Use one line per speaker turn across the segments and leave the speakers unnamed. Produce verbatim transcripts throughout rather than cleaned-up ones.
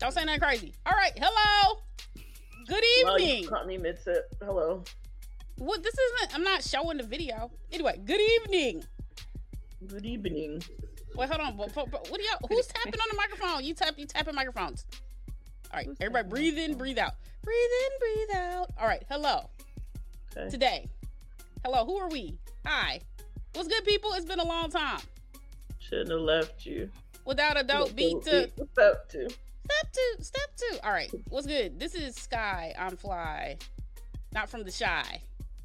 Don't say nothing crazy. All right. Hello. Good evening.
Well, you caught me mid-sip. Hello.
What? This isn't. I'm not showing the video. Anyway. Good evening.
Good evening.
Wait, hold on. But, but, but what do y'all? Who's tapping on the microphone? You tap. You tapping microphones. All right. Who's everybody, breathe in, breathe out. Breathe in, breathe out. All right. Hello. Okay. Today. Hello. Who are we? Hi. What's good, people? It's been a long time.
Shouldn't have left you.
Without a dope beat to
step two.
Step two. Step two. All right. What's good? This is Sky on Fly. Not from the Shy.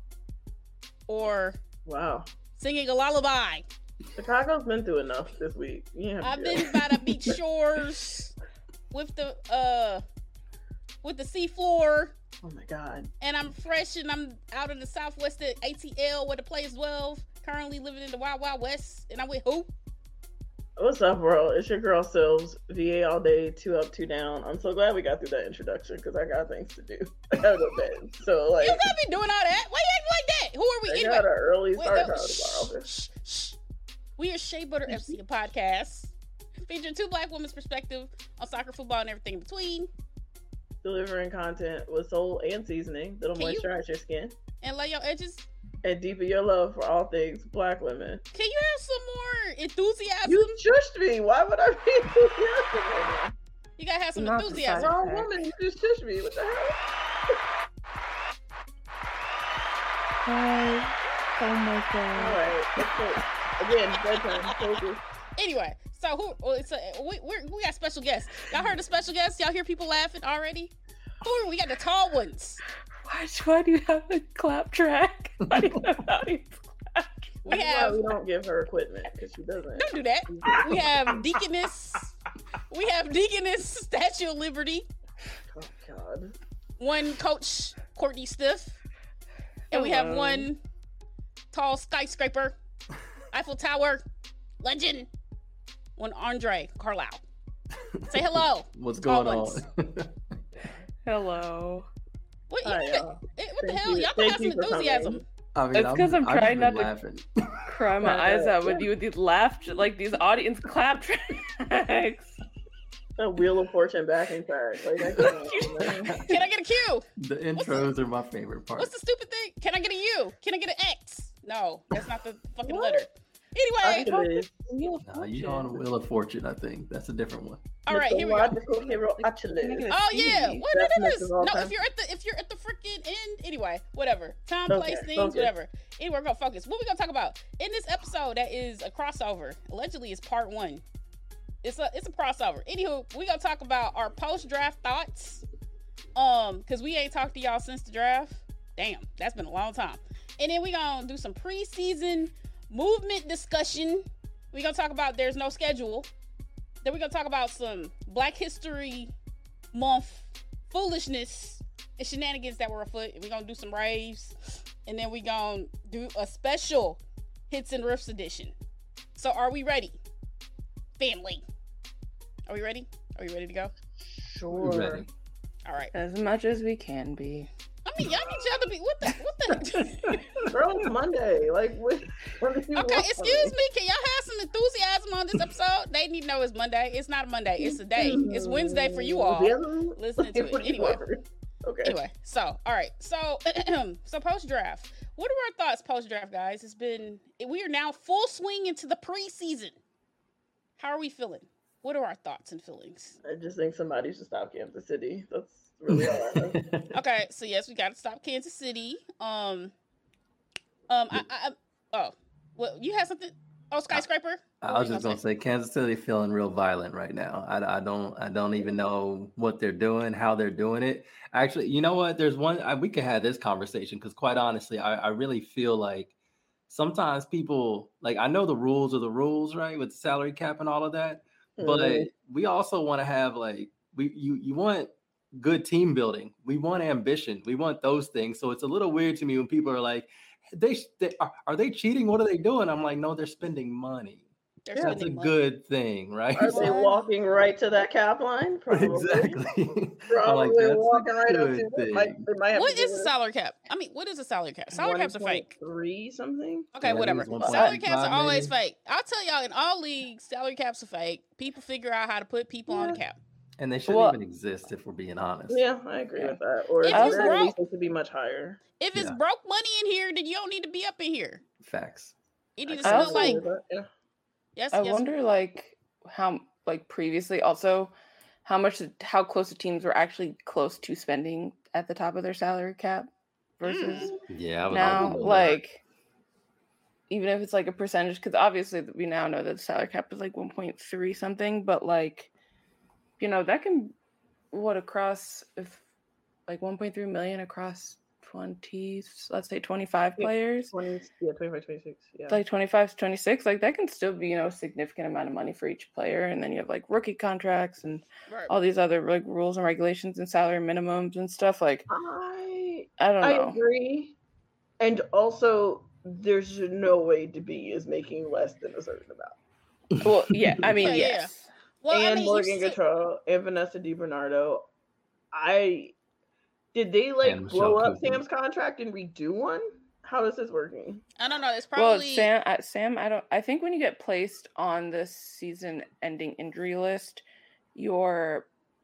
Or
wow.
Singing a lullaby.
Chicago's been through enough this week. Yeah,
I've been by the beach shores with the uh with the seafloor.
Oh my god.
And I'm fresh and I'm out in the southwest at A T L where the players dwell. Currently living in the Wild Wild West. And I'm with who?
What's up, world? It's your girl Silves. V A all day, two up, two down. I'm so glad we got through that introduction because I got things to do. I gotta go to bed. So like,
you gotta be doing all that. Why you acting like that? Who are we?
I
anyway,
got an early start
wait,
time
shh,
tomorrow.
Shh, shh. We are Shea Butter F C, a podcast featuring two black women's perspective on soccer, football, and everything in between.
Delivering content with soul and seasoning that'll
Can
moisturize
you,
your skin
and lay your edges.
And deepen your love for all things black women.
Can you have some more enthusiasm?
You shushed me. Why would I be enthusiastic right now?
You gotta have some
Not
enthusiasm.
Wrong woman, you just shushed me. What the hell?
Hi. Oh my god.
All right. Again, bedtime. Focus.
Anyway, so who? Well, it's a, we we're, we got special guests. Y'all heard the special guests? Y'all hear people laughing already? Who are we? We got the tall ones.
Why, why do you have a clap track? Why do you have audience clap?
We have.
We don't give her equipment because she doesn't.
Don't do that. We have Deaconess. We have Deaconess Statue of Liberty.
Oh God.
One Coach Courtney Stiff, and we have one tall skyscraper, Eiffel Tower legend. One Andre Carlisle. Say hello.
What's going on?
Hello.
What,
Hi,
you, what the hell?
you.
Y'all
Thank
have
you
some
for
enthusiasm.
I mean,
It's because I'm, I'm trying not
laughing.
to cry my eyes out with you with these laugh, like these audience clap tracks.
A Wheel of Fortune backing track. Like, I can't,
Can I get a Q?
The intros the, are my favorite part.
What's the stupid thing? Can I get a U? Can I get an X? No, that's not the fucking
What?
letter. Anyway,
nah, you're on Wheel of Fortune, I think. That's a different one.
All right, here we go.
Hero, actually.
Oh yeah, what
That's
it is? No,
time.
if you're at the if you're at the freaking end, anyway, whatever. Time,
Okay,
place, things,
okay.
whatever. Anyway, we're gonna focus. What we gonna talk about in this episode? That is a crossover. Allegedly, it's part one. It's a it's a crossover. Anywho, we gonna talk about our post draft thoughts. Um, cause we ain't talked to y'all since the draft. Damn, that's been a long time. And then we gonna do some preseason movement discussion. We gonna talk about there's no schedule. Then we're gonna talk about some Black History Month foolishness and shenanigans that were afoot. We're gonna do some raves, and then we gonna do a special Hits and Riffs edition. So are we ready, family? Are we ready? Are we ready to go?
Sure.
Ready.
All right.
As much as we can be.
I mean, y'all need y'all to be what the what the.
Girl, it's Monday. Like, what? what do you
Okay,
want
excuse
from
me. Can y'all have some enthusiasm on this episode? They need to know it's Monday. It's not a Monday. It's a day. It's Wednesday for you all. Listening to it anyway.
Okay.
Anyway, so all right, so so post draft. What are our thoughts post draft, guys? It's been we are now full swing into the preseason. How are we feeling? What are our thoughts and feelings?
I just think somebody should stop Kansas City. That's really all I think.
Okay, so yes, we got to stop Kansas City. Um, um, I, I, oh, well, you had something. Oh, skyscraper.
I was just gonna say Kansas City feeling real violent right now. I, I don't I don't even know what they're doing, how they're doing it. Actually, you know what? There's one I, we could have this conversation because quite honestly, I, I really feel like sometimes people like I know the rules are the rules, right, with the salary cap and all of that, mm-hmm. but we also want to have like we you you want good team building. We want ambition. We want those things. So it's a little weird to me when people are like, they, they are, are they cheating? What are they doing? I'm like, no, they're spending money.
They're
That's
spending
a
money.
good thing, right?
Are they walking right to that cap line? Probably.
Exactly.
Probably
like,
walking right up to
thing.
it. Might, they might have
What
to
is the salary cap? I mean, what is a salary cap? Salary caps are fake.
Three something.
Okay,
Yeah,
whatever.
it was
Salary caps are
maybe.
always fake. I'll tell y'all in all leagues, salary caps are fake. People figure out how to put people on the cap.
And they shouldn't
Well-
even exist if we're being honest.
Yeah, I agree
Yeah.
with that. Or
If
at
you
the very
broke-
least, it should be much higher.
If it's
Yeah.
broke money in here, then you don't need to be up in here.
Facts.
You need
I
to
I
still
also-
like
agree with that, yeah.
yes.
I
yes.
wonder, like, how, like, previously also, how much, how close the teams were actually close to spending at the top of their salary cap versus
Yeah, I was
now,
hoping that.
like, even if it's like a percentage, because obviously we now know that the salary cap is like one point three something, but like, you know, that can, what, across, if like one point three million across twenty, let's say twenty-five
Yeah.
players,
twenty, yeah, twenty-five, twenty-six. Yeah.
like twenty-five to twenty-six, like that can still be, you know, a significant amount of money for each player. And then you have like rookie contracts and
Right.
all these other like rules and regulations and salary minimums and stuff. Like,
I
I don't
I
know.
agree. And also, there's no way to be is making less than a certain amount.
Well, yeah, I mean,
Yeah, yeah,
yes.
Well, I
and
mean, you
Morgan
still-
Gautreau and Vanessa DiBernardo. I did they like
And
blow
Michelle
up
Cooper.
Sam's contract and redo one? How is this working?
I don't know. It's
Well,
probably
Sam, I, Sam, I don't. I think when you get placed on the season-ending injury list, your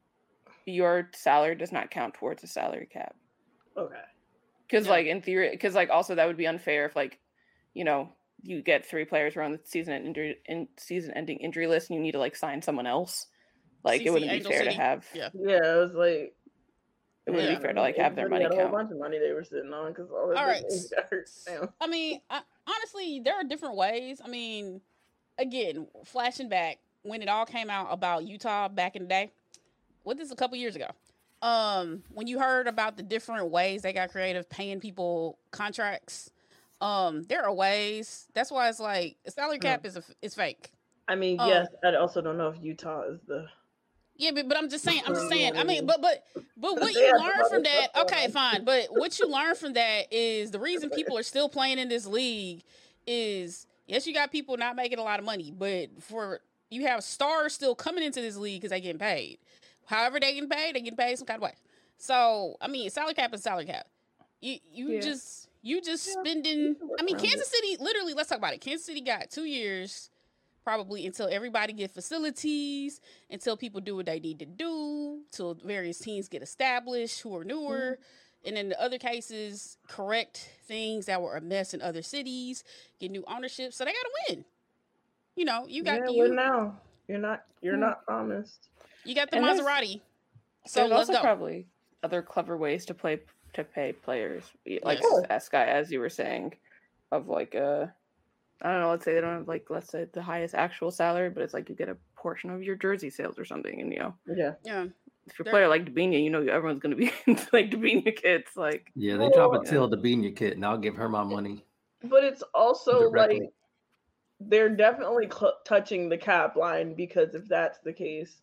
your salary does not count towards the salary cap.
Okay.
Because,
Yeah.
like, in theory, because, like, also that would be unfair if, like, you know, you get three players who are on the season injury in season-ending injury list, and you need to like sign someone else. Like,
C C
it wouldn't be
Angel
fair
City.
to have.
Yeah.
Yeah, it was like
It wouldn't
Yeah.
be fair to like have their money
Everybody had a whole
count.
bunch of money they were sitting on because all their
All right.
names got hurt down.
I mean, I, honestly, there are different ways. I mean, again, flashing back when it all came out about Utah back in the day, what this a couple years ago. Um, when you heard about the different ways they got creative paying people contracts, um, there are ways. That's why it's like a salary cap is a, is fake.
I mean,
Um,
yes, I also don't know if Utah is the.
Yeah, but, but I'm just saying. I'm just saying. I mean, but but but what
They
you
have some
learn
other
from that?
stuff going
Okay,
on.
fine. But what you learn from that is the reason people are still playing in this league is yes, you got people not making a lot of money, but for you have stars still coming into this league because they getting paid. However they getting paid, they getting paid some kind of way. So I mean, salary cap is salary cap. You you
Yeah.
just you just
Yeah,
spending.
you can work
I mean,
around
Kansas City. Literally, let's talk about it. Kansas City got two years. Probably until everybody get facilities, until people do what they need to do, till various teams get established who are newer, and in the other cases, correct things that were a mess in other cities, get new ownership, so they gotta win. You know, you got
yeah,
you,
well, now you're not you're
Hmm.
not promised.
you got the
And there's-
Maserati. So
There's
let's
also
go.
probably other clever ways to play to pay players, like
Yes.
as Sky, as you were saying, of like uh, I don't know. Let's say they don't have like let's say the highest actual salary, but it's like you get a portion of your jersey sales or something, and you know
Yeah.
Yeah,
if you're a
There-
player like Dabinia, you know everyone's gonna be into like Dabinia kids, like
Yeah, they drop a
Well-
Tilda Beania kit, and I'll give her my money
But it's also
directly.
like they're definitely cl- touching the cap line because if that's the case,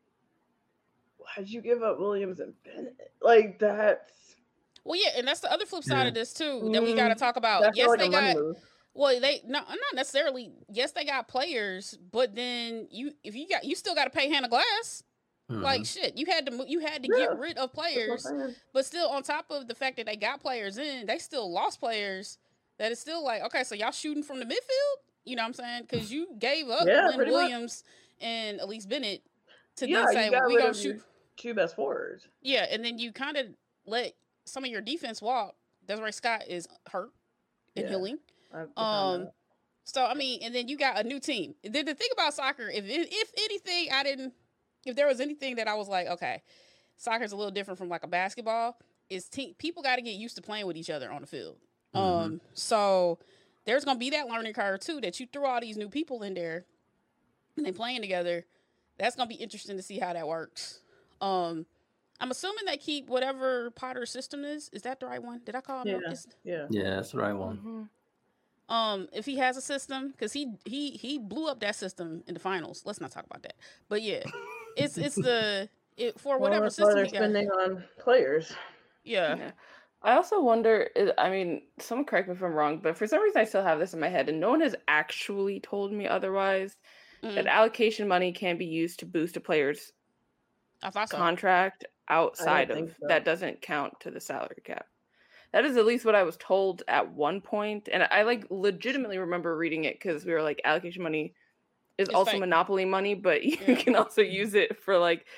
why'd you give up Williams and Bennett? Like that's
well, yeah, and that's the other flip side
Yeah.
of this too that we got to
Mm,
talk about.
that's
Yes,
not like
they
a money
got.
move.
Well, they no, not necessarily. Yes, they got players, but then you, if you got, you still got to pay Hannah Glass.
Mhm.
Like shit, you had to, mo- you had to
Yeah,
get rid of
That's what I'm
players,
saying.
but still, on top of the fact that they got players in, they still lost players. That is still like, okay, so y'all shooting from the midfield. You know what I'm saying? Because you gave up
Yeah,
Lynn
pretty much.
Williams and Elise Bennett to
Yeah,
then
you
say
got
we
rid
gonna
of your
shoot.
two best forwards.
Yeah, and then you kind of let some of your defense walk. Desiree Scott is hurt and
Yeah.
healing.
I- I found
Um,
that.
So I mean, and then you got a new team. The, the thing about soccer, if if anything, I didn't. If there was anything that I was like, okay, soccer's a little different from like a basketball. Is te- people got to get used to playing with each other on the field.
Mhm.
Um, so there's gonna be that learning curve too. That you threw all these new people in there, and they playing together. That's gonna be interesting to see how that works. Um, I'm assuming they keep whatever Potter's system is. Is that the right one? Did I call him?
Yeah.
It's-
Yeah.
Yeah, that's the right one.
mhm.
um, if he has a system, because he he he blew up that system in the finals. Let's not talk about that. But yeah, it's it's the it for
Well,
whatever
that's why
system
they're
he got.
spending on players.
Yeah,
Yeah. I also wonder, is- I mean, someone correct me if I'm wrong, but for some reason I still have this in my head, and no one has actually told me otherwise, that
Mm,
allocation money can be used to boost a player's
I thought so.
contract outside
think
of
so.
that doesn't count to the salary cap. That is at least what I was told at one point, and I like legitimately remember reading it because we were like, allocation money is
It's
also
fake.
monopoly money, but you
Yeah.
can also use it for like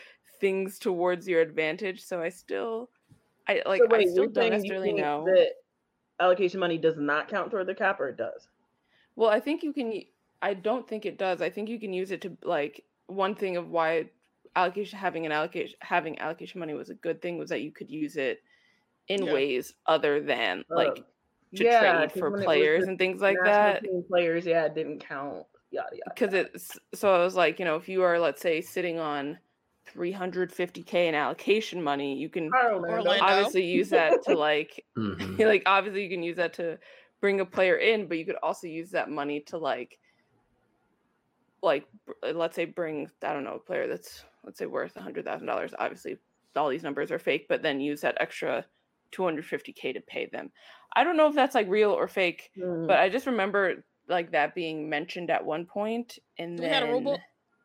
things towards your advantage. So I still, I like,
So wait,
I still
you're
don't
saying you
necessarily
think
know.
that allocation money does not count toward the cap, or it does?
Well, I think you can. I don't think it does. I think you can use it to like one thing of why allocation having an allocation having allocation money was a good thing was that you could use it in
Yeah.
ways other than like
Um,
to
yeah,
trade
'cause
for
when it was
players
the
and things like
national
that.
team players, yeah, it didn't count. Yada yada.
Because it's so I was like, you know, if you are let's say sitting on three hundred fifty K in allocation money, you can
Orlando.
Orlando.
obviously use that to like
Mhm.
like obviously you can use that to bring a player in, but you could also use that money to like like br- let's say bring I don't know a player that's let's say worth a hundred thousand dollars. Obviously, all these numbers are fake, but then use that extra two hundred fifty K to pay them. I don't know if that's like real or fake,
Mm.
but I just remember like that being mentioned at one point, and
Do we
then
have a rule book?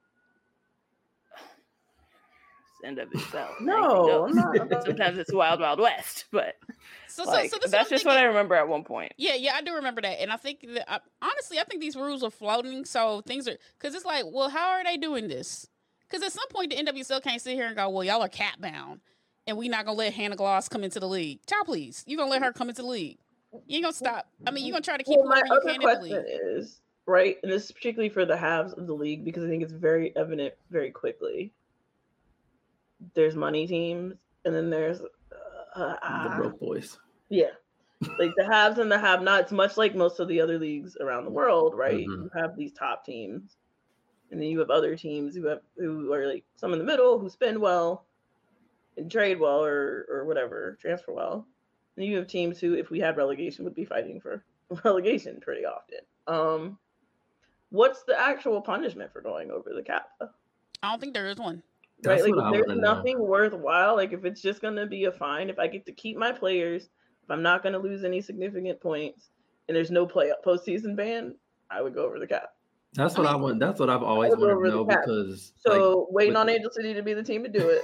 end of itself.
No, I'm not- I'm not-
Sometimes it's wild, wild west, but
So,
like,
so, so this is
that's
what I'm
just what I
thinking.
remember at one point.
Yeah, yeah, I do remember that, and I think that I, honestly, I think these rules are floating. So things are because it's like, well, how are they doing this? Because at some point, the N W S L can't sit here and go, well, y'all are cap bound, and we not gonna let Hannah Gloss come into the league. Child, please, you gonna let her come into the league? You ain't gonna stop. I mean, you gonna try to keep
Well, my
whoever you
other
can in the
question
league.
is right, and this is particularly for the halves of the league because I think it's very evident very quickly. There's money teams, and then there's uh,
The
uh,
broke boys.
yeah, like the haves and the have-nots. Much like most of the other leagues around the world, right?
Mhm.
You have these top teams, and then you have other teams who have who are like some in the middle who spend well and trade well or or whatever, transfer well. And you have teams who, if we had relegation, would be fighting for relegation pretty often. Um, what's the actual punishment for going over the cap?
I don't think there is one.
That's
Right,
what I
like there's
wanna know.
nothing worthwhile. Like if it's just gonna be a fine, if I get to keep my players, if I'm not gonna lose any significant points, and there's no play postseason ban, I would go over the cap.
That's
I
what I
mean,
want. That's what I've always
would go
wanted to
over the
know
cap.
because
So
like,
waiting
with-
on Angel City to be the team to do it.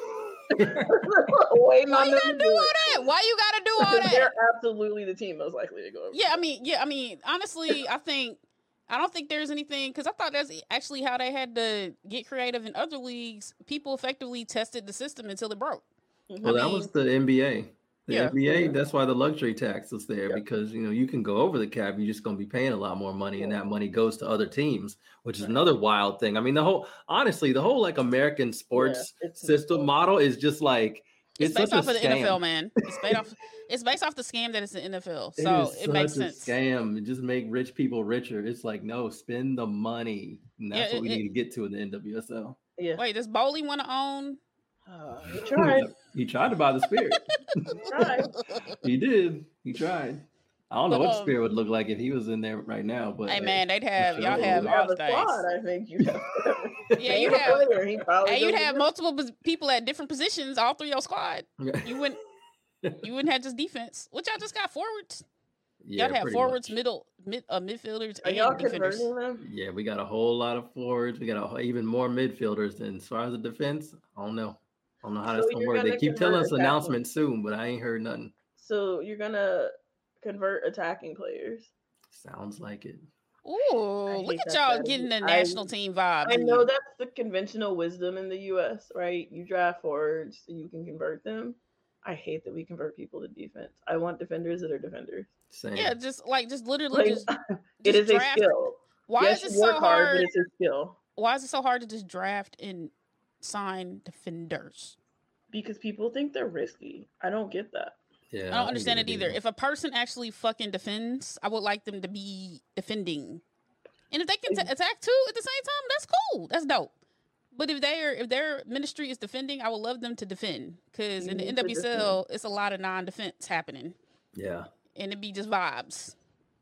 waiting
Why
on
you
them
gotta
to
do all that? Why you gotta do all
Because they're
that?
absolutely the team most likely to go over.
Yeah, I mean, yeah, I mean, honestly, I think I don't think there's anything because I thought that's actually how they had to get creative in other leagues. People effectively tested the system until it broke.
well,
I
that
mean,
was the N B A. The
yeah.
N B A.
Yeah.
That's why the luxury tax was there
Yeah.
because you know you can go over the cap. You're just going to be paying a lot more money, and that money goes to other teams, which is another wild thing. I mean, the whole honestly, the whole like American sports
Yeah, it's
system
insane.
model is just like
It's,
it's,
based
such
off
a
of the
scam.
N F L, man. It's based off. It's based off the scam that it's the N F L,
It
so
is
it, makes
such a
sense.
scam. It just make rich people richer. It's like no, spend the money, and that's
Yeah,
what we
it-
need to get to in the N W S L.
Yeah.
Wait, does Bowley want to own?
Uh, he tried.
He tried to buy the Spirit.
tried.
He did. He tried. I don't know
But,
what the
um,
Spirit would look like if he was in there right now. But
Hey man, they'd have
sure
y'all
would.
have
You
all
have
the
a squad,
things.
I think you have.
Yeah, you'd have-
Player, he probably
And you'd
goes
have
with-
multiple pos- people at different positions, all through your squad.
yeah,
You wouldn't. You wouldn't have just defense. Which y'all just got forwards.
yeah,
Y'all have
pretty
forwards,
much.
middle, mid, uh, midfielders,
Are
and
y'all
defenders.
converting them?
Yeah, we got a whole lot of forwards. We got a, even more midfielders. And as far as the defense, I don't know. I don't know how
So
that's gonna
you're
work. They
gonna
keep telling
convert
us
attacking-
announcement soon, but I ain't heard nothing.
So you're gonna convert attacking players.
Sounds like it.
Ooh,
hate
look at
that
y'all
strategy.
getting the
I-
national team vibes.
I
in
know
you.
that's the conventional wisdom in the U S, right? You draft forwards so you can convert them. I hate that we convert people to defense. I want defenders that are defenders.
Same.
Yeah, just like just literally
Like,
just.
it
just
is a
draft-
skill.
Why
yes,
is it
you work
so
hard,
hard?
but it's a skill.
Why is it so hard to just draft and sign defenders?
Because people think they're risky. I don't get that.
Yeah,
I don't understand it either. If a person actually fucking defends, I would like them to be defending. And if they can t- attack too at the same time, that's cool. That's dope. But if they are, if their ministry is defending, I would love them to defend. Because
You
in the
need
N
to
W S L, it's a lot of non-defense happening,
yeah,
and it'd be just vibes.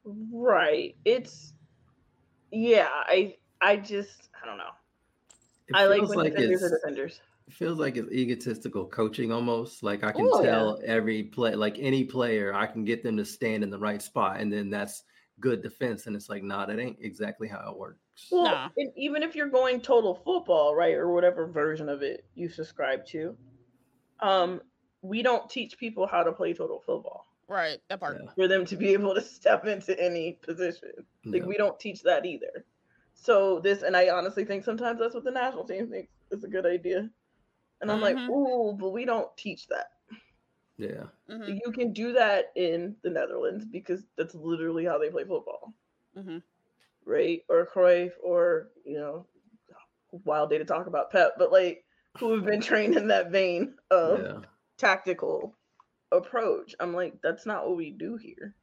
Right. It's yeah, I I just I don't know.
it
I like
feels
when
like
defenders
it's
are defenders.
it feels like it's egotistical coaching almost. Like I can
Oh, yeah.
tell every play, like any player, I can get them to stand in the right spot, and then that's good defense. And it's like, nah, that ain't exactly how it works.
Well,
Nah.
and even if you're going total football, right, or whatever version of it you subscribe to, um, we don't teach people how to play total football
Right, that part.
Yeah.
for them to be able to step into any position. Like
Yeah.
we don't teach that either. So this, and I honestly think sometimes that's what the national team thinks is a good idea. And I'm
Mhm.
like, ooh, but we don't teach that.
Yeah.
Mhm.
You can do that in the Netherlands because that's literally how they play football,
Mhm.
right? Or Cruyff, or you know, wild day to talk about Pep, but like who have been trained in that vein of
Yeah.
tactical approach. I'm like, that's not what we do here.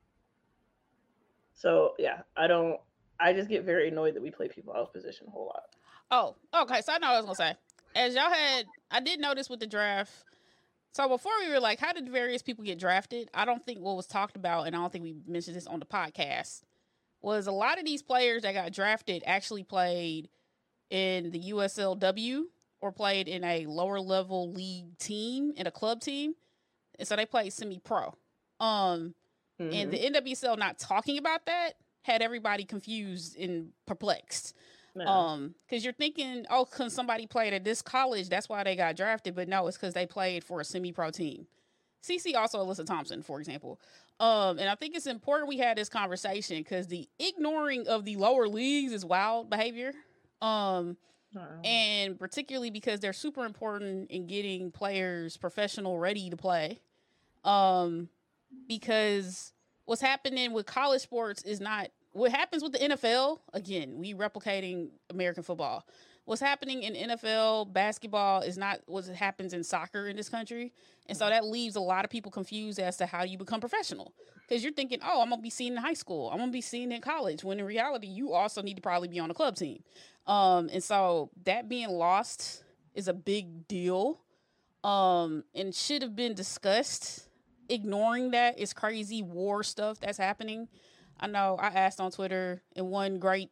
So yeah, I don't. I just get very annoyed that we play people out of position a whole lot.
Oh, okay. So I know what I was gonna say. As y'all had, I did notice with the draft. So before we were like, how did various people get drafted? I don't think what was talked about, and I don't think we mentioned this on the podcast, was a lot of these players that got drafted actually played in the U S L W or played in a lower level league team, in a club team. And so they played semi-pro. Um,
Mhm.
and the N W S L not talking about that had everybody confused and perplexed.
Yeah.
Um, because you're thinking, oh, because somebody played at this college, that's why they got drafted. But no, it's because they played for a semi-pro team. C C also Alyssa Thompson, for example. Um, and I think it's important we had this conversation because the ignoring of the lower leagues is wild behavior. Um,
Wow.
and particularly because they're super important in getting players professional ready to play. Um, because what's happening with college sports is not what happens with the N F L. Again, we replicating American football. What's happening in N F L basketball is not what happens in soccer in this country. And so that leaves a lot of people confused as to how you become professional. Because you're thinking, oh, I'm going to be seen in high school. I'm going to be seen in college. When in reality, you also need to probably be on a club team. Um, and so that being lost is a big deal, um, and should have been discussed. Ignoring that is crazy war stuff that's happening. I know I asked on Twitter, and one great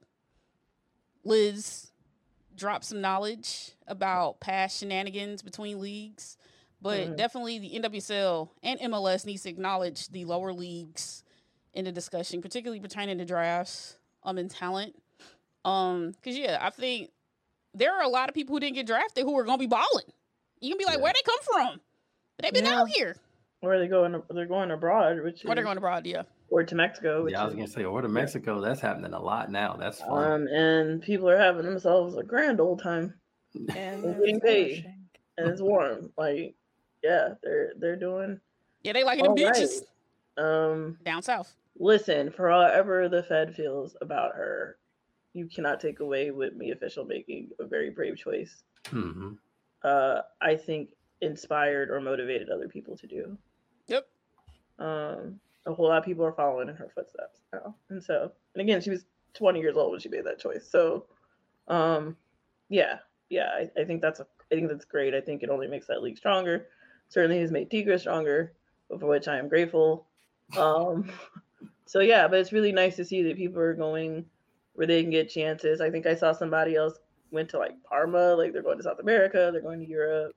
Liz dropped some knowledge about past shenanigans between leagues. But
Mhm.
definitely the N W S L and M L S needs to acknowledge the lower leagues in the discussion, particularly pertaining to drafts um, and talent. Um, because, yeah, I think there are a lot of people who didn't get drafted who are going to be balling. You can be like,
Yeah.
where'd they come from? But they've been
Yeah.
out here.
Or they going they're going abroad, which
Or they're
is,
going abroad, yeah.
or to Mexico, which
Yeah, I was
is
gonna say, or to Mexico. That's happening a lot now. That's fun.
um, and people are having themselves a grand old time,
And
and
they're
getting paid,
flourishing.
and it's warm. Like, yeah, they're they're doing
Yeah, they liking them
all right.
beaches
Um,
down south.
listen, for however the Fed feels about her, you cannot take away Whitney official making a very brave choice.
hmm
Uh, I think inspired or motivated other people to do.
Yep.
Um, a whole lot of people are following in her footsteps now, and so, and again, she was twenty years old when she made that choice. So, um, yeah, yeah, I, I think that's a, I think that's great. I think it only makes that league stronger. Certainly has made Tigra stronger, for which I am grateful. Um, so yeah, but it's really nice to see that people are going where they can get chances. I think I saw somebody else went to like Parma, like they're going to South America, they're going to Europe,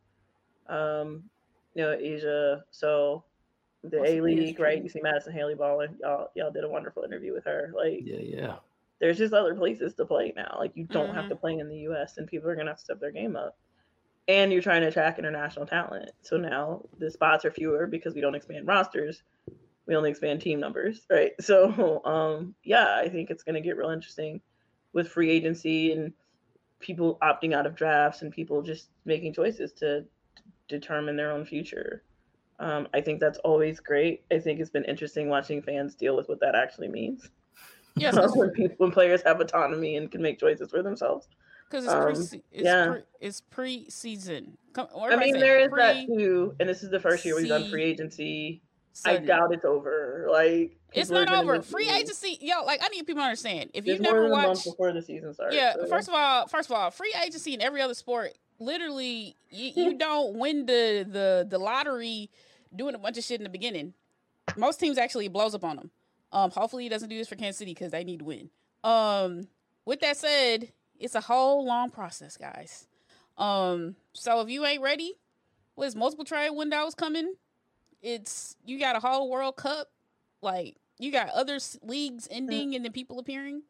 um, you know, Asia. So the
Also
A League,
P S G.
right? You see Madison Haley balling. Y'all, y'all did a wonderful interview with her. Like,
Yeah, yeah.
there's just other places to play now. Like, you don't have
Mhm.
to play in the U S, and people are gonna have to step their game up. And you're trying to attract international talent. So now the spots are fewer because we don't expand rosters. We only expand team numbers, right? So, um, yeah, I think it's gonna get real interesting with free agency and people opting out of drafts and people just making choices to determine their own future. Um, I think that's always great. I think it's been interesting watching fans deal with what that actually means.
Yes,
Um,
because
when people, when players have autonomy and can make choices for themselves.
it's
Um,
pre it's
yeah.
pre it's pre-season. Come,
I mean, there is that too, and this is the first year we've done free agency. I doubt it's over. Like,
It's
people are
not
gonna
over.
make
Free
moves.
agency, yo, like I need people to understand. If
There's
you
more
never
than a month
watched,
before the season starts.
yeah,
so-
first of all, first of all, free agency in every other sport, literally, you, you don't win the the the lottery doing a bunch of shit in the beginning. Most teams actually it blows up on them. Um, hopefully he doesn't do this for Kansas City because they need to win. Um, with that said, it's a whole long process, guys. Um, so if you ain't ready, with multiple trade windows coming, it's you got a whole World Cup, like you got other s- leagues ending and then people appearing.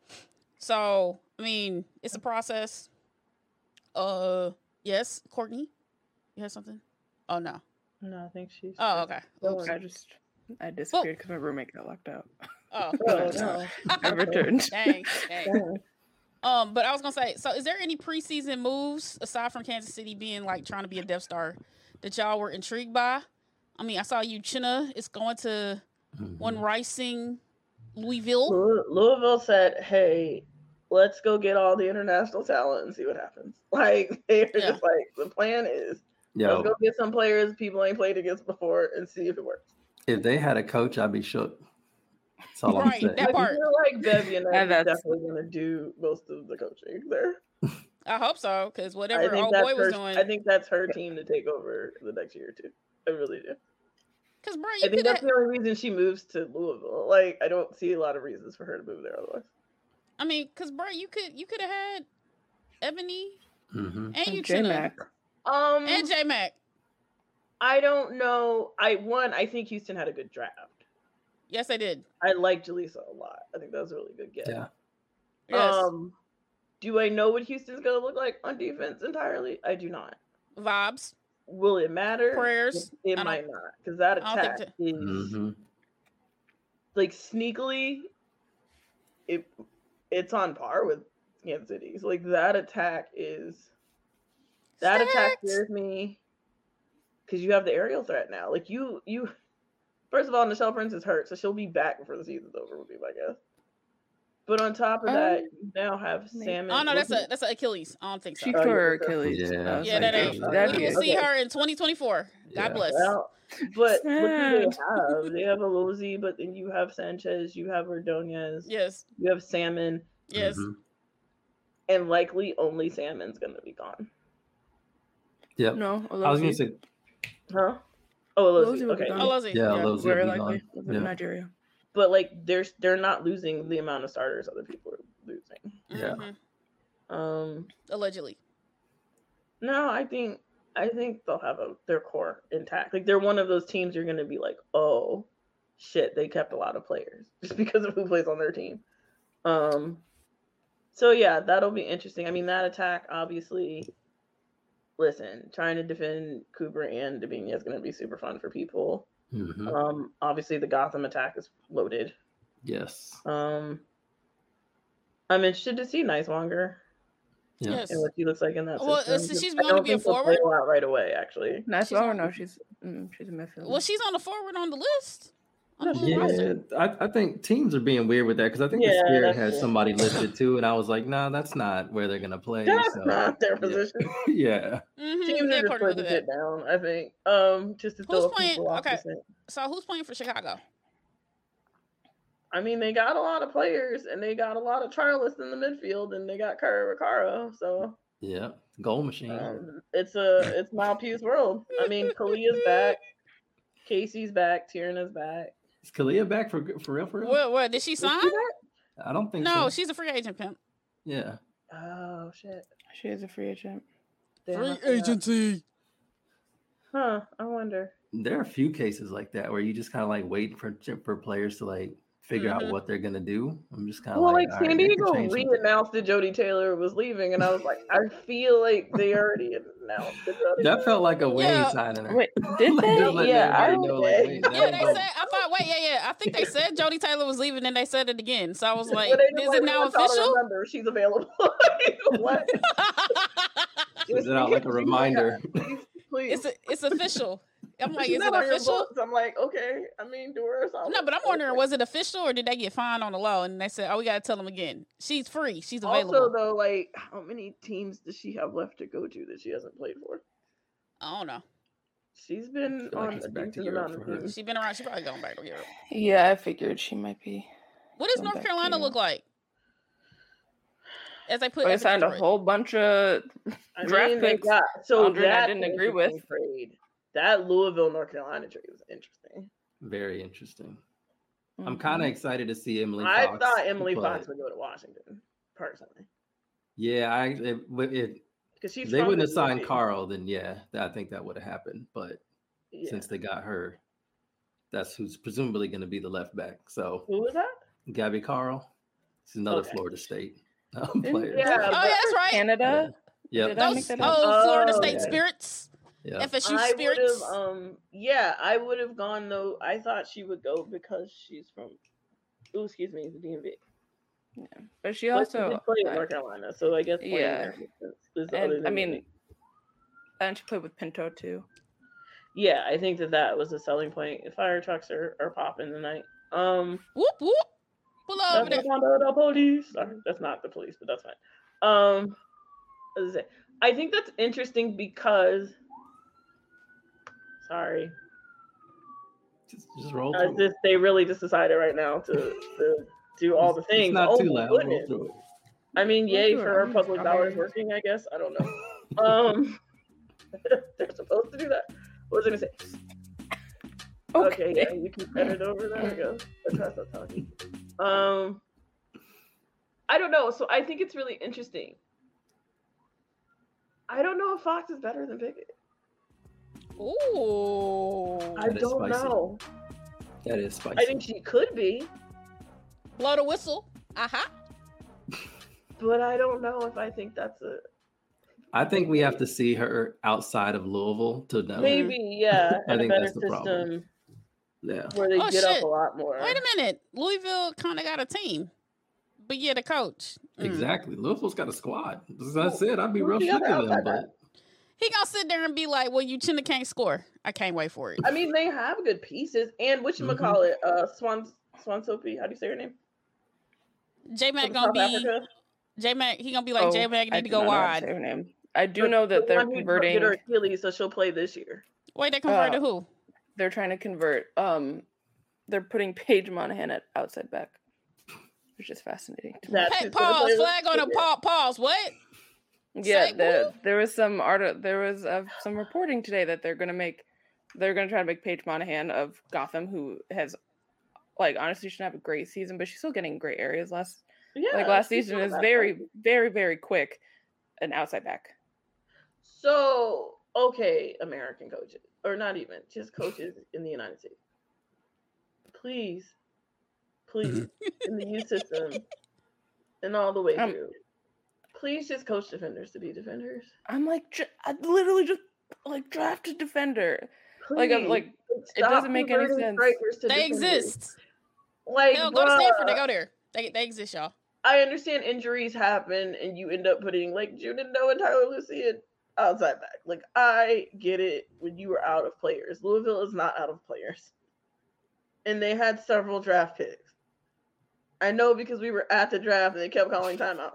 So I mean, it's a process. Uh, yes, Courtney, you had something? Oh no.
No, I think she's.
Oh okay.
Don't
Oops.
worry.
I just I disappeared because my roommate got locked out.
Oh,
Oh,
So,
no.
I returned.
dang, dang.
Dang.
Um, but I was gonna say, so is there any preseason moves aside from Kansas City being like trying to be a Death Star that y'all were intrigued by? I mean, I saw Uchenna is going to
Mhm.
one Rising Louisville.
Louis- Louisville said, "Hey, let's go get all the international talent and see what happens." Like they're
Yeah.
just like, the plan is
Yo,
let's go get some players people ain't played against before and see if it works.
if they had a coach, I'd be shook. That's all
Right,
I'm saying.
that
I
part.
feel like Bevy and I
And
is
that's-
definitely gonna do most of the coaching there.
I hope so, because
I
whatever
think
old
that's
boy was
her,
doing.
I think that's her team to take over the next year or two. I really do.
Because bro,
I
you
think
could
that's
have.
the only reason she moves to Louisville. Like, I don't see a lot of reasons for her to move there otherwise.
I mean, because bro, you could you could have had Ebony
Mhm.
and
And
Uchenna
J-Mac.
Um,
and J Mac.
I don't know. I one, I think Houston had a good draft.
Yes, they did.
I like Jaleesa a lot. I think that was a really good get.
Yeah.
Yes,
Um, do I know what Houston's gonna look like on defense entirely? I do not.
vibes.
Will it matter?
Prayers.
It, it
I don't-
might not, because that
I don't think
attack
so.
is
Mhm.
like sneakily. It it's on par with Kansas City's. Like that attack is that attack
Stacked.
scares me because you have the aerial threat now. Like you you. First of all, Nichelle Prince is hurt, so she'll be back before the season's over, would be my guess. But on top of that,
Um,
you now have
maybe.
Salmon.
Oh no, that's
Wasn't-
a that's an Achilles. I don't think so.
She
Oh,
tore her
yeah, that's-
Achilles.
Yeah,
I was
that's
Yeah,
like,
that
like
ain't.
that.
that'd
We
be
will
a-
see
Okay.
her in twenty twenty-four. God
Yeah.
bless.
Well, but what do they
Sad.
have? They have Alozi, but then you have Sanchez, you have Ordonez,
Yes,
you have Salmon,
yes.
Mhm.
and likely only Salmon's gonna be gone.
Yep.
No,
I was gonna
Alozi.
say,
Huh? Oh, Alozi.
Alozi will be
Okay.
gone.
Oh, Lozzie.
yeah,
Yeah.
those
Very
will be
likely.
gone.
Live in
Yeah.
Nigeria.
But like, they're they're not losing the amount of starters other people are losing.
Yeah.
Mhm.
Um,
Allegedly.
no, I think I think they'll have a, their core intact. Like they're one of those teams you're gonna be like, oh, shit, they kept a lot of players just because of who plays on their team. Um, so yeah, that'll be interesting. I mean, that attack obviously. Listen, trying to defend Cooper and Davinia is going to be super fun for people.
Mhm.
Um, obviously the Gotham attack is loaded.
Yes.
Um, I'm interested to see Nicewanger
Yeah.
Yes.
and what she looks like in that
Well,
system.
uh, so she's
I
going to
don't
be a
think they'll play
forward?
a lot right away, actually.
Nice
She's
or
on-
no? She's mm, she's a midfielder.
Well, she's on the forward on the list. On the
Yeah.
roster.
Yeah, I, I think teams are being weird with that because I think
Yeah,
the Spirit
that's
has
it.
somebody listed too, and I was like, nah, that's not where they're gonna play.
That's
so,
not their
yeah.
position.
yeah.
Mm-hmm.
Teams
Yeah,
are just
according
putting
to
shit
that.
down, I think. Um, just to
Who's
throw
playing-
people off
okay.
the scent.
So who's playing for Chicago?
I mean, they got a lot of players and they got a lot of trialists in the midfield, and they got Kara Ricaro, so
Yeah. Goal machine.
um, it's a it's Malpu's world. I mean, Kalia's back, Casey's back, Tierna's back.
Is Kalia back for for real? For real?
What? What? Did she
Is
sign?
she back?
I don't think
No,
so.
she's a free agent pimp.
Yeah.
Oh shit!
She is a free agent.
Damn, I
Free
forgot.
agency.
Huh? I wonder.
There are a few cases like that where you just kind of like wait for for players to like figure
Mhm.
out what they're gonna do. I'm just kind of
Well,
like,
like
all right,
San
they can
Diego
change something.
re-announced that Jody Taylor was leaving, and I was like, I feel like they already announced it.
That felt like a Wayne
Yeah.
signing her.
Wait, did
Like,
they?
just letting
Yeah, I
everybody
don't.
know, like, wait, that
Yeah,
ain't
they
gonna-
said. I thought. Wait, yeah, yeah. I think they said Jody Taylor was leaving, and they said it again. So I was like,
But they just
is
like,
it
we
now
want y'all to
official?
Remember, she's available. Like, what?
Sends it out like a reminder.
Please, please.
it's a, it's official. I'm like,
She's
is
not
it
on your
official?
books. I'm like, okay. I mean, do her a solid.
No, but I'm wondering, was it official or did they get fined on the low? And they said, oh, we got to tell them again. She's free. She's available.
Also, though, like, how many teams does she have left to go to that she hasn't played for?
I don't know.
She's been
feel like
on
it's
a
back to
decent
Europe
amount of
for her.
teams.
She's been around. She's probably going back to Europe.
Yeah, I figured she might be.
What does
Going
North
back to
Carolina
Europe.
look like? As they put,
They
as
signed a
Detroit.
whole bunch of
I
draft
mean, they
picks.
got so
Andre and I
that's
didn't
an
agree with.
interesting Trade. That Louisville, North Carolina trade was interesting.
Very interesting. I'm
Mhm.
kind of excited to see Emily.
I
Fox,
thought Emily
but
Fox would go to Washington, personally,
Yeah, I if, if
because she's
they
from
wouldn't have signed
Mississippi.
Carl, then yeah, I think that would have happened. But
Yeah.
since they got her, that's who's presumably going to be the left back. So
Who was that?
Gabby Carl, she's another
Okay.
Florida State um,
Didn't-
player.
Yeah,
Oh,
but-
yeah, that's right.
Canada.
Yep.
Did I make
Those
that
oh,
up?
Florida
Oh,
State
yeah.
Spirits,
Yep.
F S U
I would
Spirits.
have, um, yeah, I would have gone though. I thought she would go because she's from, oh, excuse me, the D M V.
Yeah, but she
But she
also
did play at
uh,
North Carolina, so I guess playing
yeah.
there makes sense. Is
And,
other
I
than
mean,
like-
and she played with Pinto too.
yeah, I think that that was a selling point. Fire trucks are, are popping tonight. Um,
Whoop whoop. Pull over
that's
there.
not the police. Sorry, that's not the police, but that's fine. Um, as I say, I think that's interesting because. Sorry,
Just, just roll
uh,
through.
this, they really just decided right now to, to do all the
It's-
things.
It's not
oh
too
my
loud. Roll
goodness.
through it.
I mean,
Roll
yay
through it.
for
I
our
need
public dollars
strawberries.
working. I guess I don't know. Um, they're supposed to do that. What was I gonna say? Okay, yeah, you can cut it over. There we go. I try stop talking. Um, I don't know. So I think it's really interesting. I don't know if Fox is better than Pickett.
Ooh.
I
That is
don't
spicy.
know.
That is spicy.
I think she could be,
Blow the whistle. Aha.
but I don't know if I think that's a
I think we have to see her outside of Louisville to know.
maybe. Yeah,
I
and a
think
better
that's the problem.
system
Yeah.
where they
Oh,
get
shit.
up a lot more.
Wait a minute. Louisville kind of got a team. But yeah, the coach. Mm.
Exactly. Louisville's got a squad. That's it. I'd be real
Who's the
shook
other
of them,
outside
but
He gonna sit there and be like, well, you Chinna can't score. I can't wait for it.
I mean, they have good pieces, and what you
Mhm.
call it, uh, Swan Swan Sophie. How do you say her name?
J Mac
From
gonna
South
be
Africa.
J Mac. He gonna be like
Oh,
J Mac
I
need to
do
go
not know how to
wide.
say her name. I do
But
know that
the
they're
one who
converting.
Did her Achilles, so she'll play this year.
Wait, they converted
Uh,
who?
They're trying to convert. Um, they're putting Paige Monahan at outside back, which is fascinating. to me.
That's
Hey,
who's gonna
pause.
play
Flag
this
on the
year.
pause. Pause. What?
Yeah,
Say
the,
who?
there was some art. There was uh, some reporting today that they're gonna make. They're gonna try to make Paige Monahan of Gotham, who has, like, honestly, should have a great season, but she's still getting great areas. Last
Yeah,
like last
she's
season
not
is
that
very,
bad.
very, very quick, an outside back.
So okay, American coaches, or not even just coaches in the United States. Please, please, in the youth system, and all the way
Um,
through. Please just coach defenders to be defenders.
I'm like, j- I literally just like draft a defender.
Please.
Like, I'm like, it
Stop
doesn't make any
converting
sense.
strikers to
They
defenders.
exist.
Like,
Hell, go to Stanford. They
bruh,
go there. They they exist, y'all.
I understand injuries happen, and you end up putting like Judah Noah and Tyler Lucian outside back. Like, I get it when you were out of players. Louisville is not out of players, and they had several draft picks. I know because we were at the draft and they kept calling timeout.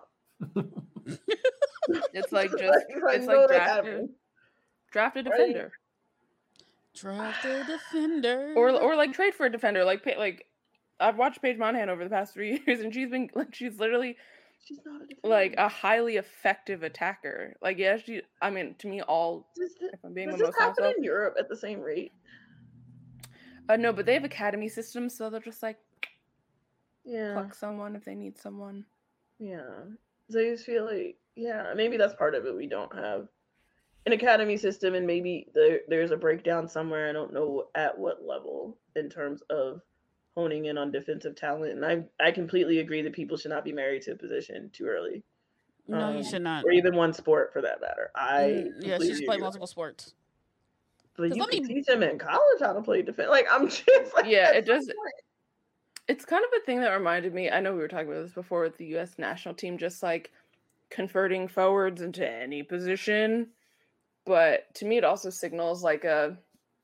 It's like just
I
it's
know
like
that
draft,
happened.
draft a
Right.
defender,
Draft a defender.
or or like trade for a defender. Like pa- like I've watched Paige Monahan over the past three years, and she's been like she's literally
She's not a defender.
like a highly effective attacker. Like yeah, she. I mean, to me, all
Does this,
if I'm being
does
the
this
most honest,
happen in Europe at the same rate?
uh, no, but they have academy systems, so they'll just like
Yeah.
pluck someone if they need someone.
Yeah. So I just feel like, yeah, maybe that's part of it. We don't have an academy system, and maybe there, there's a breakdown somewhere. I don't know at what level in terms of honing in on defensive talent. And I I completely agree that people should not be married to a position too early,
no, you
um,
should not.
or even one sport for that matter. I
Mm, yeah, she
completely
just play
agree with
multiple sports.
that. But
'Cause
you
let
can
me-
teach them in college how to play defense. Like I'm just like,
Yeah,
at
it
some
does-
point-
It's kind of a thing that reminded me. I know we were talking about this before with the U S national team, just like converting forwards into any position. But to me, it also signals like a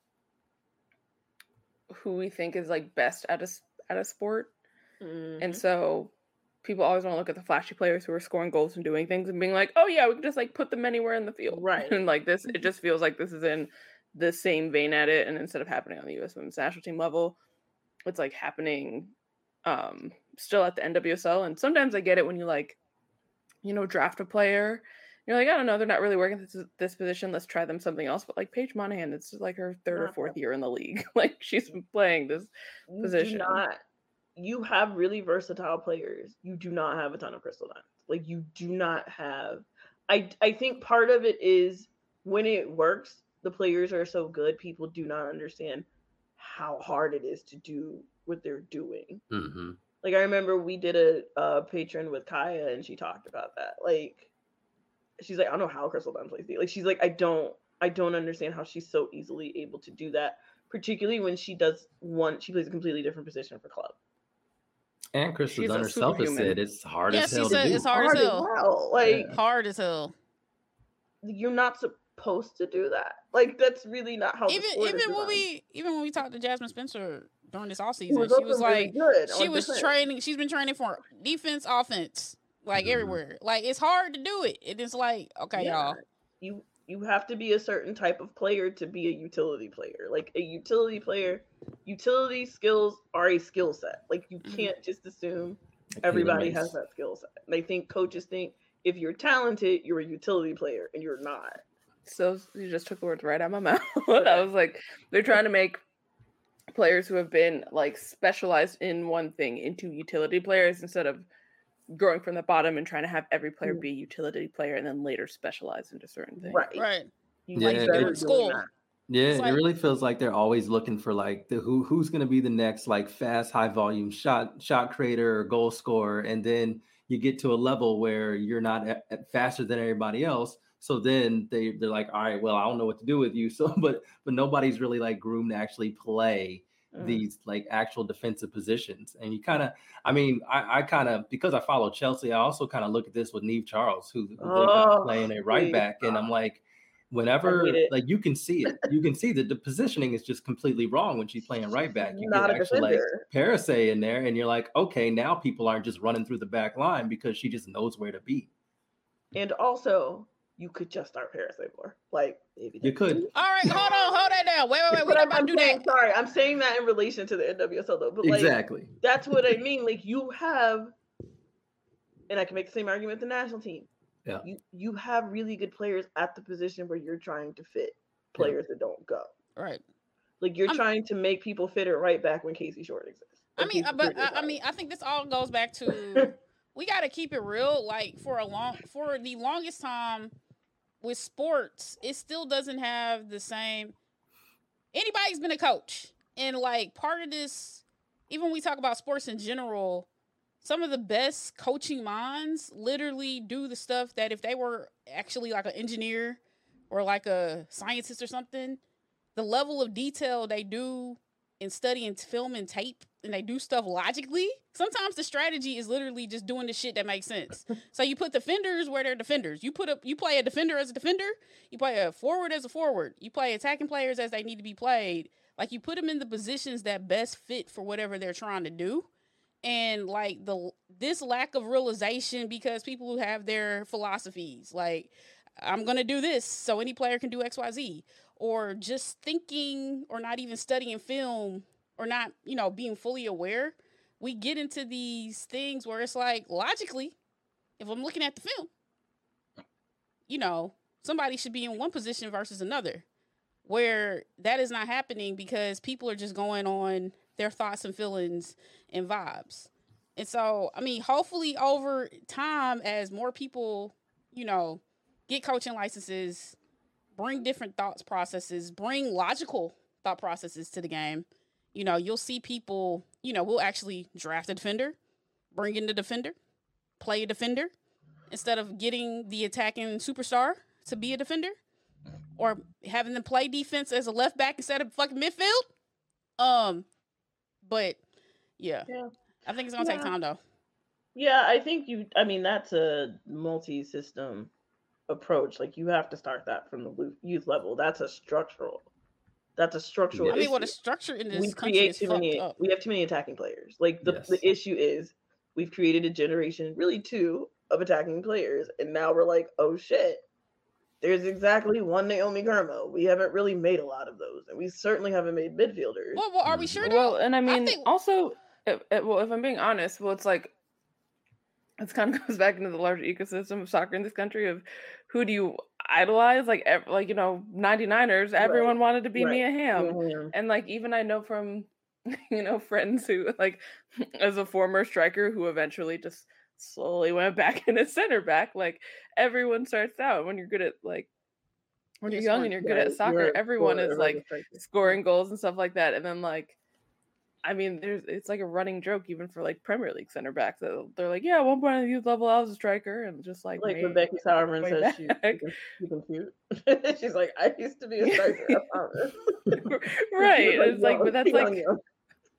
who we think is like best at a s- at a sport, and
Mhm.
so people always want to look at the flashy players who are scoring goals and doing things and being like, oh yeah, we can just like put them anywhere in the field,
Right.
And like this, it just feels like this is in the same vein at it, and instead of happening on the U S women's national team level, it's like happening um still at the N W S L. And sometimes I get it when you like, you know, draft a player, you're like, I don't know, they're not really working this, this position, let's try them something else. But like Paige Monahan, it's like her third or
Not
fourth
that.
year in the league. Like she's been playing this.
You
position.
do not. You have really versatile players. You do not have a ton of crystal diamonds. Like you do not have. I I think part of it is when it works, the players are so good. People do not understand how hard it is to do what they're doing.
Mm-hmm.
Like I remember we did a, a patron with Kaya, and she talked about that. Like she's like, I don't know how Crystal Dunn plays. Like she's like, I don't, I don't understand how she's so easily able to do that. Particularly when she does one, she plays a completely different position for club.
And Crystal
She's a
Dunn herself has
superhuman.
said it's hard
Yeah,
as
she
hell
said
to do.
it's hard as hell.
hell. Like
Yeah.
Hard as hell.
you're not supposed to do that. Like that's really not how.
Even
the sport
even
is
when
designed.
we even when we talked to Jasmine Spencer during this off
She
season,
was
she
also
was
really
like
good
she
on
was
defense.
training. She's been training for defense, offense, like
Mhm.
everywhere. Like it's hard to do it. It is like okay,
Yeah.
y'all.
You you have to be a certain type of player to be a utility player. Like a utility player, utility skills are a skill set. Like you
Mhm.
can't just assume
Like
everybody
Taylor
has
Mace.
that skill set. They think coaches think if you're talented, you're a utility player, and you're not.
So you just took the words right out of my mouth. I was like, they're trying to make players who have been like specialized in one thing into utility players instead of growing from the bottom and trying to have every player
Mm.
be a utility player and then later specialize into certain things.
Right.
Right.
You
Yeah,
like
it-
better
in
doing
school.
that.
Yeah,
It's
it
like-
really feels like they're always looking for like the who who's going to be the next like fast, high volume shot shot creator or goal scorer, and then you get to a level where you're not at, at faster than everybody else. So then they they're like, all right, well, I don't know what to do with you. So, but but nobody's really like groomed to actually play
Mm.
these like actual defensive positions. And you kind of, I mean, I, I kind of because I follow Chelsea, I also kind of look at this with Neve Charles, who, who they got
Oh,
playing a right
please
back, and I'm
stop.
like. Whenever,
hate it.
like you can see it, you can see that the positioning is just completely wrong when she's playing right back. You
Not
get
a
actually like
defender.
Parasay in there, and you're like, okay, now people aren't just running through the back line because she just knows where to be.
And also, you could just start Parasite more. Like maybe
You
that's-
could.
All right, hold on, hold that down. Wait, wait, wait. We're
But
not
I'm,
about to
I'm
do
saying,
that.
sorry, I'm saying that in relation to the N W S L though. But like
Exactly.
that's what I mean. Like you have, and I can make the same argument with the national team.
Yeah.
You you have really good players at the position where you're trying to fit players that don't go.
Right.
Like you're
I'm-
trying to make people fit it right back when Casey Short exists.
I
Or
mean,
Casey
but
Short
I, I
exists.
mean, I think this all goes back to we got to keep it real. Like for a long, for the longest time with sports, it still doesn't have the same. Anybody's been a coach, and like part of this, even when we talk about sports in general, some of the best coaching minds literally do the stuff that if they were actually like an engineer or like a scientist or something, the level of detail they do in studying film and tape, and they do stuff logically. Sometimes the strategy is literally just doing the shit that makes sense. So you put defenders where they're defenders. You put up, you play a defender as a defender. You play a forward as a forward. You play attacking players as they need to be played. Like you put them in the positions that best fit for whatever they're trying to do. And like the this lack of realization because people who have their philosophies, like I'm gonna do this so any player can do X Y Z, or just thinking or not even studying film or not, you know, being fully aware, we get into these things where it's like logically, if I'm looking at the film, you know, somebody should be in one position versus another, where that is not happening because people are just going on their thoughts and feelings and vibes. And so, I mean, hopefully over time, as more people, you know, get coaching licenses, bring different thoughts processes, bring logical thought processes to the game, you know, you'll see people, you know, we'll actually draft a defender, bring in the defender, play a defender, instead of getting the attacking superstar to be a defender, or having them play defense as a left back instead of fucking midfield. Um, but yeah,
Yeah.
I think it's gonna take
Yeah.
time though.
Yeah, I think you. I mean, that's a multi-system approach. Like you have to start that from the lo- youth level. That's a structural. That's a structural.
Yeah.
I mean, what a
issue.
structure in this
we
country
create
is
too
fucked
many.
up.
We have too many attacking players. Like the
Yes.
the issue is we've created a generation, really two, of attacking players, and now we're like, oh shit. There's exactly one Naomi Garmo. We haven't really made a lot of those, and we certainly haven't made midfielders.
Well, well, are we
Mhm.
sure?
Well,
though?
and I mean,
think-
also, it, it- well, if I'm being honest, well, it's like, it kind of goes back into the larger ecosystem of soccer in this country of who do you idolize? Like, ev- like you know, ninety-niners, everyone wanted to be
right.
Mia Hamm.
Mhm.
And like, even I know from, you know, friends who, like, as a former striker who eventually just slowly went back into center back, like, everyone starts out when you're good at, like, when you're
Yes,
young
one-
and you're good
Yeah,
at soccer,
you're a
everyone
scorer,
is
like a
like
striker.
scoring goals and stuff like that. And then, like, I mean, there's it's like a running joke even for like Premier League center backs. They're they're like, yeah, at one point at the youth level, I was a striker, and just like,
Like
made
Rebecca Sauerman
way
says, she,
back.
she, can, she can cute. She's like, I used to be a striker. I promise.
right.
She was
It's like,
young-
but that's
young,
like,
young.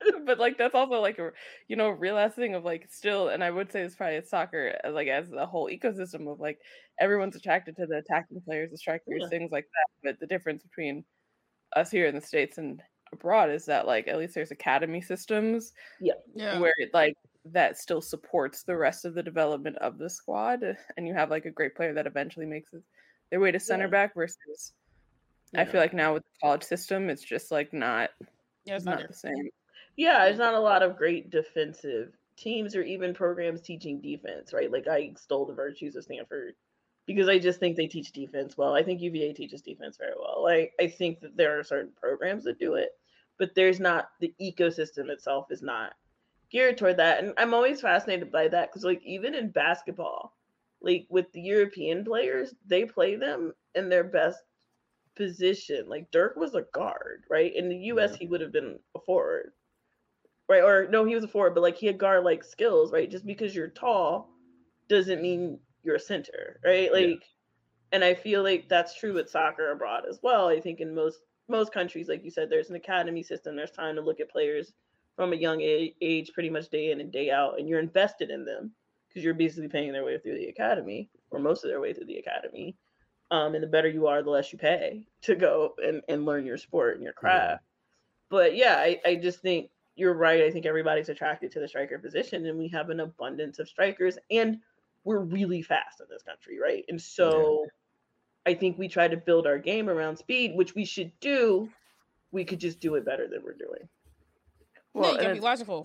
But like that's also like a you know real ass thing of like still, and I would say it's probably soccer as like as the whole ecosystem of like everyone's attracted to the attacking players, the strikers,
Yeah.
things like that. But the difference between us here in the States and abroad is that like at least there's academy systems
Yeah.
Yeah.
where it like that still supports the rest of the development of the squad, and you have like a great player that eventually makes it their way to center
Yeah.
back versus I
Yeah.
feel like now with the college system it's just like not
Yeah,
it's
it's not
not
there.
the same.
Yeah,
Yeah.
there's not a lot of great defensive teams or even programs teaching defense, right? Like I stole the virtues of Stanford because I just think they teach defense well. I think U V A teaches defense very well. Like I think that there are certain programs that do it, but there's not the ecosystem itself is not geared toward that. And I'm always fascinated by that because like even in basketball, like with the European players, they play them in their best position. Like Dirk was a guard, right? In the U S,
Yeah.
he would have been a forward, right? Or no, he was a forward, but like he had guard like skills, right? Just because you're tall doesn't mean you're a center, right? Like,
Yeah.
and I feel like that's true with soccer abroad as well. I think in most most countries, like you said, there's an academy system. There's time to look at players from a young age, age pretty much day in and day out, and you're invested in them because you're basically paying their way through the academy or most of their way through the academy. Um, and the better you are, the less you pay to go and, and learn your sport and your craft. But yeah, I, I just think you're right. I think everybody's attracted to the striker position, and we have an abundance of strikers, and we're really fast in this country, right? And so I think we try to build our game around speed, which we should do. We could just do it better than we're doing.
Yeah,
Well,
you
and
gotta be
it's,
logical.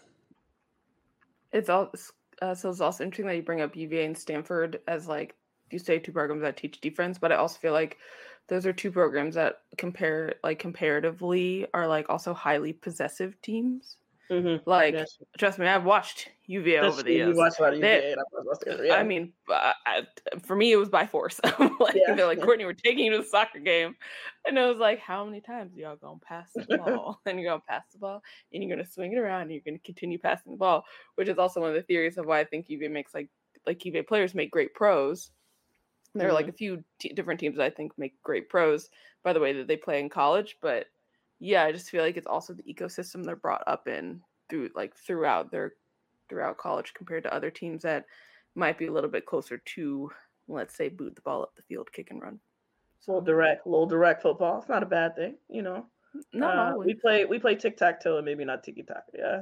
it's all uh, so it's also interesting that you bring up U V A and Stanford as like you say two programs that teach defense, but I also feel like those are two programs that compare like comparatively are like also highly possessive teams.
Mm-hmm.
Like,
Yes.
trust me, I've watched U V A
That's
over the
true. You
years.
watch a lot of U V A,
They-
and I watch Stanford, yeah.
I mean, uh, I, for me, it was by force. like,
Yeah.
They're like, Courtney, we're taking you to the soccer game. And I was like, how many times are y'all going to pass the ball? And you're going to pass the ball, and you're going to swing it around, and you're going to continue passing the ball, which is also one of the theories of why I think U V A makes, like, like U V A players make great pros. There are, like, a few t- different teams that I think make great pros by the way that they play in college. But, yeah, I just feel like it's also the ecosystem they're brought up in through, like, throughout their throughout college compared to other teams that might be a little bit closer to, let's say, boot the ball up the field, kick and run.
A little direct, a little direct football. It's not a bad thing, you know.
Not
Uh,
always.
we play we play tic tac toe and maybe not tiki taka. Yeah.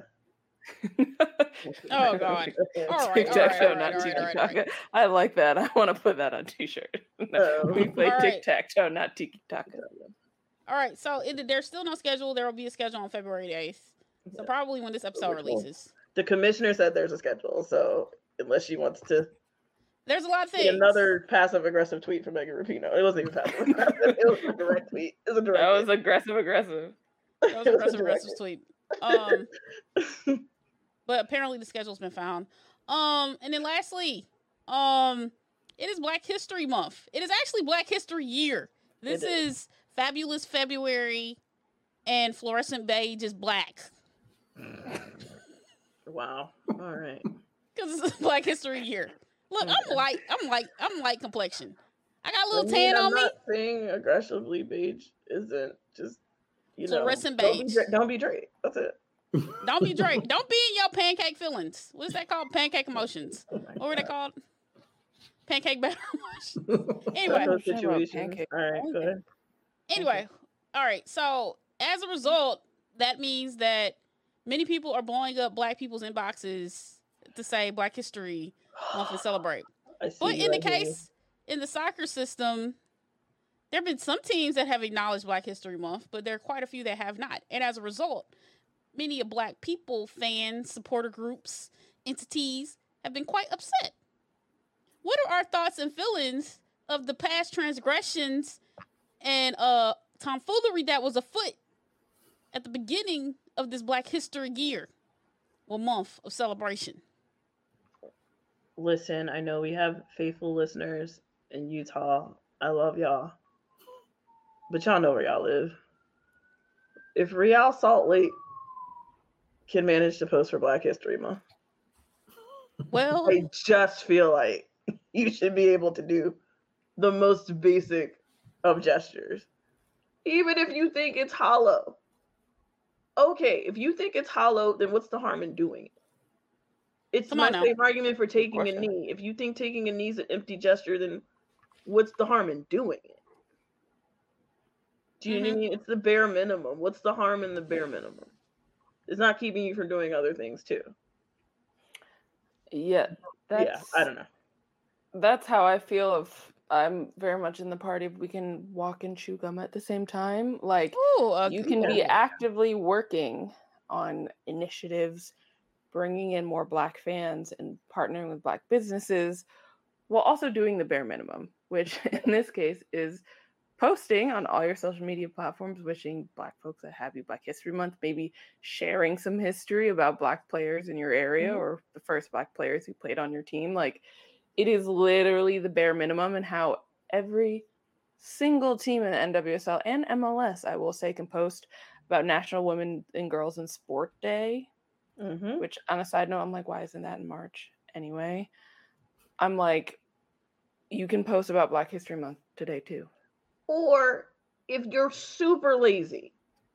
Oh, God. All right,
Tic
all
Tac
right,
Toe,
all right,
not
all right,
Tiki
all right, all right.
Taka. I like that. I want to put that on T-shirt.
Oh.
We play
All right.
Tic Tac Toe, not Tiki Taka.
All right, so it, there's still no schedule. There will be a schedule on February eighth. So
Yeah.
probably when this episode
Which one?
releases.
The commissioner said there's a schedule, so unless she wants to
There's a lot of
see
things.
another passive aggressive tweet from Megan Rapinoe. It wasn't even passive aggressive. It was a direct tweet. It was a direct
That was
tweet.
aggressive, aggressive.
That was
It
a
was a
aggressive,
direct
aggressive tweet. Um, but apparently the schedule's been found. Um, and then lastly, um, it is Black History Month. It is actually Black History Year. This
It is.
is Fabulous February, and Fluorescent Beige is black
Wow. All right.
because it's Black History Year. Look, I'm
Okay.
light. I'm light. I'm light complexion. I got a
I
little
mean,
tan
I'm
on me.
not saying aggressively beige isn't just you know.
Fluorescent
don't be
beige.
Dra- Don't be Drake. That's it.
Don't be Drake. Don't be in your pancake feelings. What is that called? Pancake emotions.
Oh my
What were they
God.
called? Pancake battle emotions. Anyway,
Those
Shut up,
situations.
pancake.
All right. Go ahead.
anyway, all right. So as a result, that means that many people are blowing up Black people's inboxes to say Black History Month and celebrate.
I see
But
you,
in the
I hear you.
case, in the soccer system, there have been some teams that have acknowledged Black History Month, but there are quite a few that have not. And as a result, many of Black people, fans, supporter groups, entities have been quite upset. What are our thoughts and feelings of the past transgressions and uh tomfoolery that was afoot at the beginning of this Black History Year or month of celebration?
Listen, I know we have faithful listeners in Utah. I love y'all. But y'all know where y'all live. If Real Salt Lake can manage to post for Black History Month,
Well,
I just feel like you should be able to do the most basic of gestures. Even if you think it's hollow. Okay, if you think it's hollow, then what's the harm in doing it? It's
Come
my
on now.
same argument for taking a
course not.
knee. If you think taking a knee is an empty gesture, then what's the harm in doing it? Do you know what I
Mhm.
mean? It's the bare minimum. What's the harm in the bare minimum? It's not keeping you from doing other things too.
Yeah, that's
Yeah, I don't know.
that's how I feel. Of I'm very much in the party of we can walk and chew gum at the same time. Like
Ooh, uh,
you can be
yeah.
actively working on initiatives, bringing in more Black fans and partnering with Black businesses, while also doing the bare minimum, which in this case is posting on all your social media platforms, wishing Black folks a happy Black History Month, maybe sharing some history about Black players in your area
Mhm.
or the first Black players who played on your team. Like, it is literally the bare minimum, and how every single team in the N W S L and M L S, I will say, can post about National Women and Girls in Sport Day,
Mhm.
which on a side note, I'm like, why isn't that in March anyway? I'm like, you can post about Black History Month today too.
Or if you're super lazy,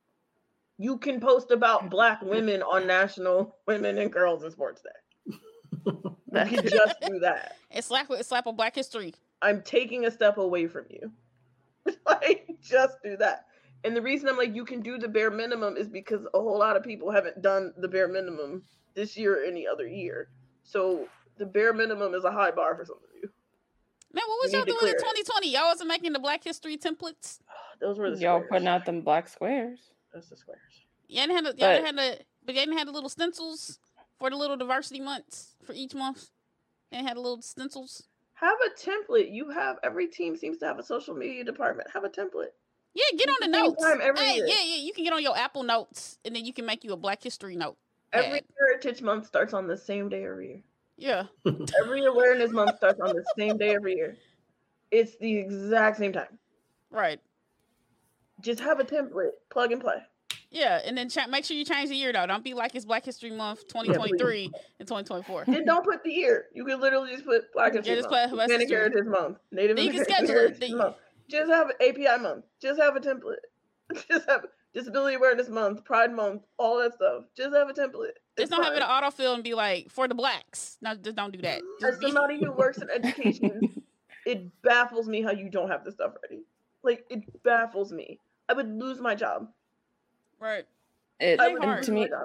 you can post about Black women on National Women and Girls in Sports Day. You
That's
can
it.
just do that.
It's slap it's slap on Black History.
I'm taking a step away from you. Like, just do that. And the reason I'm like, you can do the bare minimum is because a whole lot of people haven't done the bare minimum this year or any other year. So the bare minimum is a high bar for some of you.
Man, what was
We
y'all
need to
doing in
clear it.
twenty twenty? Y'all wasn't making the Black History templates.
Those were the
Y'all
squares.
putting out them black squares.
That's the squares.
Y'all didn't have the, y'all didn't have the, but y'all didn't have the little stencils for the little diversity months for each month. They had the little stencils.
Have a template. You have every team seems to have a social media department. Have a template.
Yeah, get on the
Same
notes.
time every
Hey,
year.
yeah, yeah, you can get on your Apple Notes, and then you can make you a Black History note.
Every
pad.
Heritage Month starts on the same day every year.
Yeah.
Every Awareness Month starts on the same day every year. It's the exact same time.
Right.
Just have a template. Plug and play.
Yeah, and then ch- make sure you change the year though. Don't be like it's Black History Month twenty twenty-three and twenty twenty-four.
And don't put the year. You can literally just put Black History
just
Month,
put Black
Hispanic
History.
Heritage Month, Native
Then you can
American
schedule it.
Heritage
Then-
Month. Just have A P I Month. Just have a template. Just have Disability Awareness Month, Pride Month, all that stuff. Just have a template. It's
Just don't have it
fine.
an autofill and be like for the Blacks. No, just don't do that.
As
Just be-
somebody who works in education, it baffles me how you don't have this stuff ready. Like, it baffles me. I would lose my job.
right.
It,
I
Ain't
would
hard.
lose
to
my
me,
job.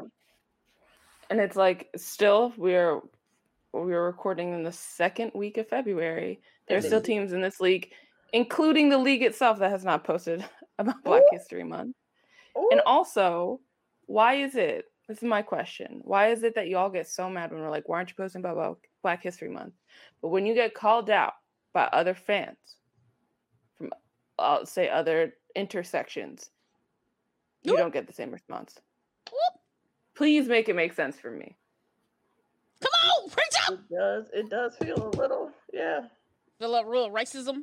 and it's like still we're we're recording in the second week of February. There's
Mhm.
still teams in this league, including the league itself, that has not posted about Black
Ooh.
History Month.
Ooh.
And also, why is it? This is my question. Why is it that y'all get so mad when we're like, why aren't you posting about Black History Month? But when you get called out by other fans from, uh, say, other intersections, you
Whoop.
don't get the same response.
Whoop.
Please make it make sense for me.
Come on, preach out.
It does. It does feel a little, yeah.
The little real racism.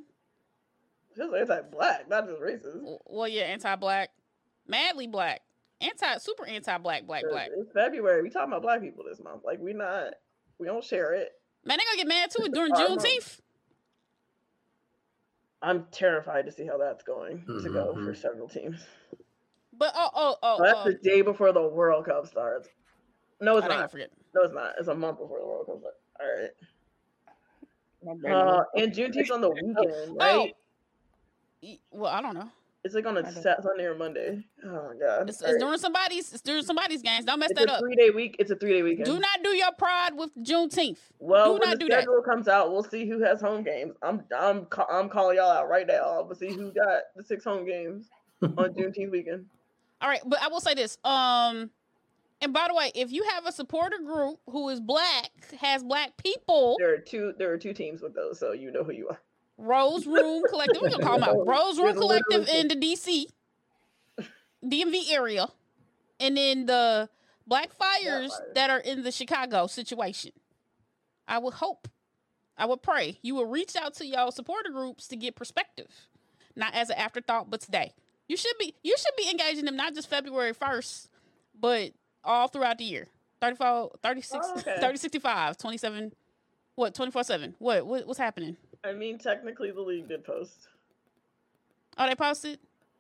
It feels anti-black, not just racist.
W- Well, yeah, anti-black, madly black, anti, super anti-black, black, black.
It's February. We talking about black people this month. Like, we not, we don't share it.
Man, they gonna get mad too during
Our month.
Juneteenth.
I'm terrified to see how that's going to go for
Mhm.
several teams.
But oh, oh, oh,
Oh, that's
oh,
the day before the World Cup starts. No,
I
it's
ain't gonna
not.
forget.
No, it's not. It's a month before the World Cup starts. All right.
My brain
Uh,
was-
and Juneteenth's on the weekend, right?
E- Well, I don't know.
It's like on
I
a
don't-
Sat- Sunday or Monday. Oh my god.
It's,
All
it's
right.
during somebody's. It's during somebody's games. Don't mess
It's
that
a
up.
three day week. It's a three day weekend.
Do not do your pride with Juneteenth.
Well,
do
when
not
the
do that.
schedule comes out, we'll see who has home games. I'm I'm ca- I'm calling y'all out right now. We'll see who got the six home games on Juneteenth weekend.
All right, but I will say this. Um, and by the way, if you have a supporter group who is black, has black people,
There are two there are two teams with those, so you know who you are.
Rose Room Collective. We're gonna call them out. Rose Room
There's
Collective
literally-
in the D C, D M V area, and then the Black Fires
Fires.
that are in the Chicago situation. I would hope, I would pray you will reach out to y'all supporter groups to get perspective, not as an afterthought, but today. You should be you should be engaging them not just February first, but all throughout the year. thirty-four, thirty-six,
Oh, okay.
thirty, sixty-five, twenty-seven, what, twenty-four seven? What, what what's happening?
I mean, technically the league did post.
Oh, they posted?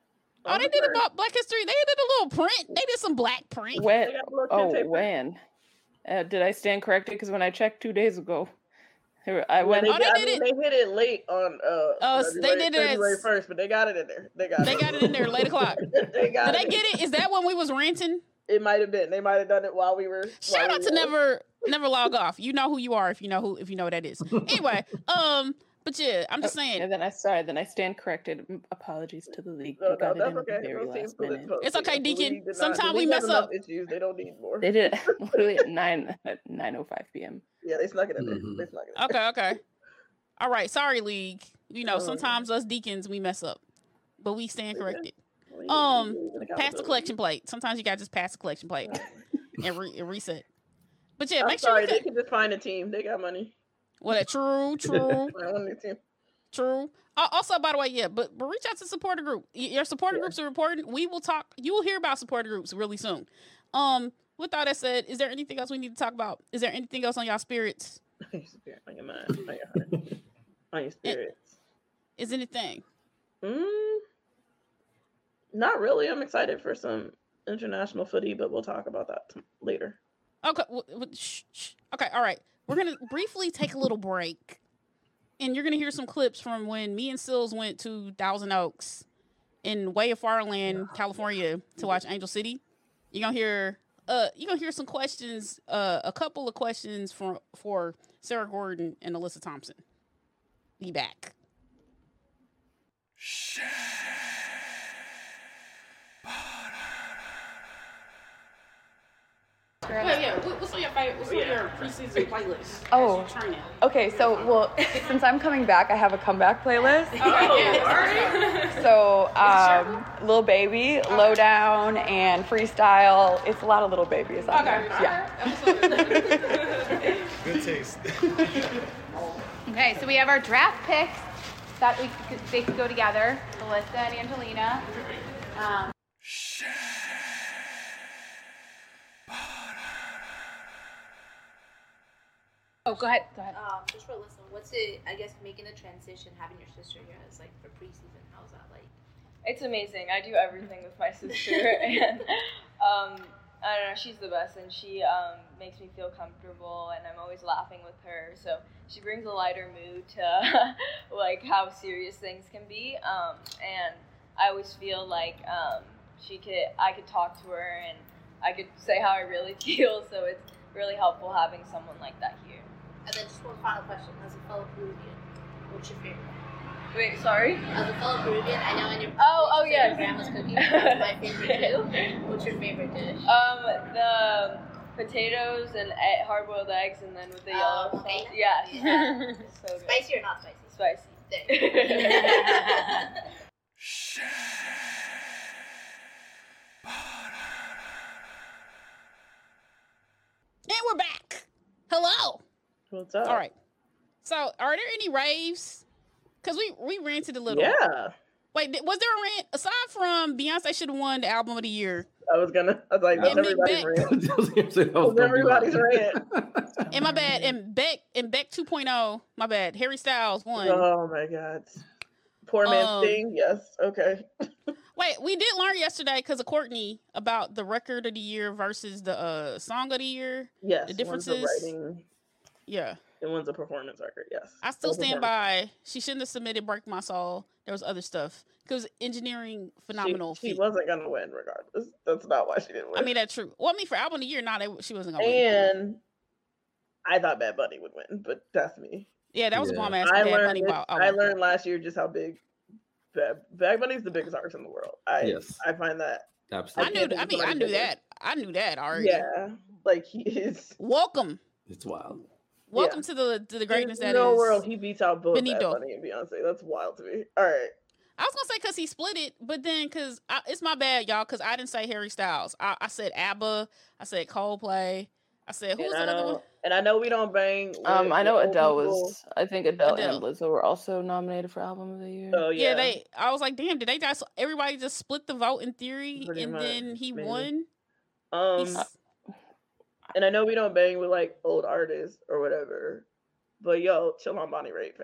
Oh, they did about Black History. They did a little print. They did some black print.
When?
They got a little
Oh,
kid tape.
when? Uh, did I stand corrected? Because when I checked two days ago, they were- I went.
They,
Oh, they
I
did
mean, they hit it late on uh
Oh,
February,
they did it as-
February first, but they got it in there. They got
They
it.
got it in there late o'clock.
they got
Did
it.
they get it? Is that when we was ranting?
It might have been. They might have done it while we were.
Shout
while
out
we
to
were-
never never log off. You know who you are if you know who if you know what that is. Anyway, um, but yeah, I'm just saying
And then I sorry. Then I stand corrected. M- Apologies to the league.
No,
They got
no,
it in
that's
at
okay.
the very
Those teams
last
do it
minute.
supposed
It's
to.
okay,
The league
Deacon.
did not-
Sometimes
the
we
league
mess
has enough
up.
Issues. They don't need more.
They did it literally at nine at nine oh five p.m.
Yeah, they snuck it in there.
Mhm.
They snuck it. In
Okay, okay. All right, sorry, league. You know,
Oh,
sometimes us deacons we mess up, but we stand
We
corrected.
there.
Um,
We- we- we-
Pass the
accountability.
collection plate. Sometimes you gotta just pass the collection plate and, re- and reset. But yeah,
I'm
make sure
sorry.
you
They
can.
can just find a team. They got money.
Well, that true, true,
Find one new team.
true. Uh, also, by the way, yeah, but but reach out to supporter group. Y- Your supporter
Yeah.
groups are important. We will talk. You will hear about supporter groups really soon. Um, with all that said, is there anything else we need to talk about? Is there anything else on y'all spirits?
On your spirit, on your mind, on your heart, on your spirits.
Is anything?
Mm, not really. I'm excited for some international footy, but we'll talk about that t- later.
Okay. W- w- shh, shh. Okay. All right. We're gonna briefly take a little break, and you're gonna hear some clips from when me and Sills went to Thousand Oaks in way of Farland, California, to watch Angel City. You're gonna hear. Uh, you're gonna hear some questions. Uh, a couple of questions for for Sarah Gordon and Alyssa Thompson. Be back. Yeah, yeah. What's on your favorite? What's on your preseason playlist?
Oh.
Training.
Okay, so well, since I'm coming back, I have a comeback playlist.
Okay, yeah.
So, um, Lil Baby, Lowdown, and Freestyle. It's a lot of Little Babies on
Okay.
there. Yeah.
Good taste.
Okay, so we have our draft picks that we could, they could go together. Alyssa and Angelina. Um, oh, go ahead. Go ahead.
Um, just for Alyssa, what's it, I guess, making the transition, having your sister here as, like, for preseason? How's that like?
It's amazing. I do everything with my sister, and um, I don't know. She's the best, and she um, makes me feel comfortable, and I'm always laughing with her. So she brings a lighter mood to like how serious things can be, um, and I always feel like um, she could, I could talk to her, and I could say how I really feel. So it's really helpful having someone like that here.
And then just one final question. As a fellow Peruvian, what's your favorite?
Wait, sorry.
As a fellow Peruvian, I know in your
Oh, oh,
you said
yes.
your grandma's cooking. That's my favorite too. What's your favorite dish?
Um, the potatoes and e- hard-boiled eggs, and then with the yellow
Oh,
sauce.
okay.
Yeah.
Yeah.
So good.
Spicy or not spicy?
Spicy.
There.
And we're back. Hello.
What's up?
All right. So, are there any raves? Because we we ranted a little.
Yeah,
Wait, th- was there a rant aside from Beyonce should have won the album of the year?
I was gonna. I was like, that's
And
everybody's
Nick
rant.
That's
That's everybody's rant.
And my bad. And Beck and Beck 2.0. My bad. Harry Styles won.
Oh my god. Poor man
Um,
Sting. Yes. Okay.
Wait, we did learn yesterday because of Courtney about the record of the year versus the uh, song of the year.
Yes.
The
One's a
differences-
writing
Yeah.
and one's a performance record. Yes.
I still
Both
stand
performance.
by. She shouldn't have submitted "Break My Soul." There was other stuff. Because engineering, phenomenal.
She, she
feat.
wasn't gonna win regardless. That's not why she didn't win.
I mean, that's true. Well, I mean, for album of the year, not nah, she wasn't gonna win.
and I thought Bad Bunny would win, but that's me.
Yeah, that was a
Yeah.
bomb ass
I
Bad
learned.
Bunny.
it-
Wow,
I learned last year just how big Bad, Bad Bunny's the biggest artist in the world. I
Yes.
I find that.
I
Absolutely.
knew.
can't
I
think of
mean, I
somebody
knew
bigger.
that. I knew that already.
Yeah, like he is.
Welcome,
It's wild.
welcome
Yeah.
to the to the greatness
There's
that
no
is.
world he beats out both
Benito.
Bad Bunny and Beyonce. That's wild to me. All right.
I was gonna say because he split it, but then because it's my bad, y'all. Because I didn't say Harry Styles. I, I said ABBA. I said Coldplay. I said who was
And
the
I
other
know,
one?
and I know we don't bang. With,
Um, I know
with old
Adele
people.
was. I think Adele,
Adele.
and Lizzo were also nominated for album of the year.
Oh
Yeah.
yeah,
they. I was like, damn. Did they just everybody just split the vote in theory,
Pretty
and
much,
then he
maybe.
won?
Um,
He's-
and I know we don't bang with like old artists or whatever, but yo, chill on Bonnie Raitt, fam.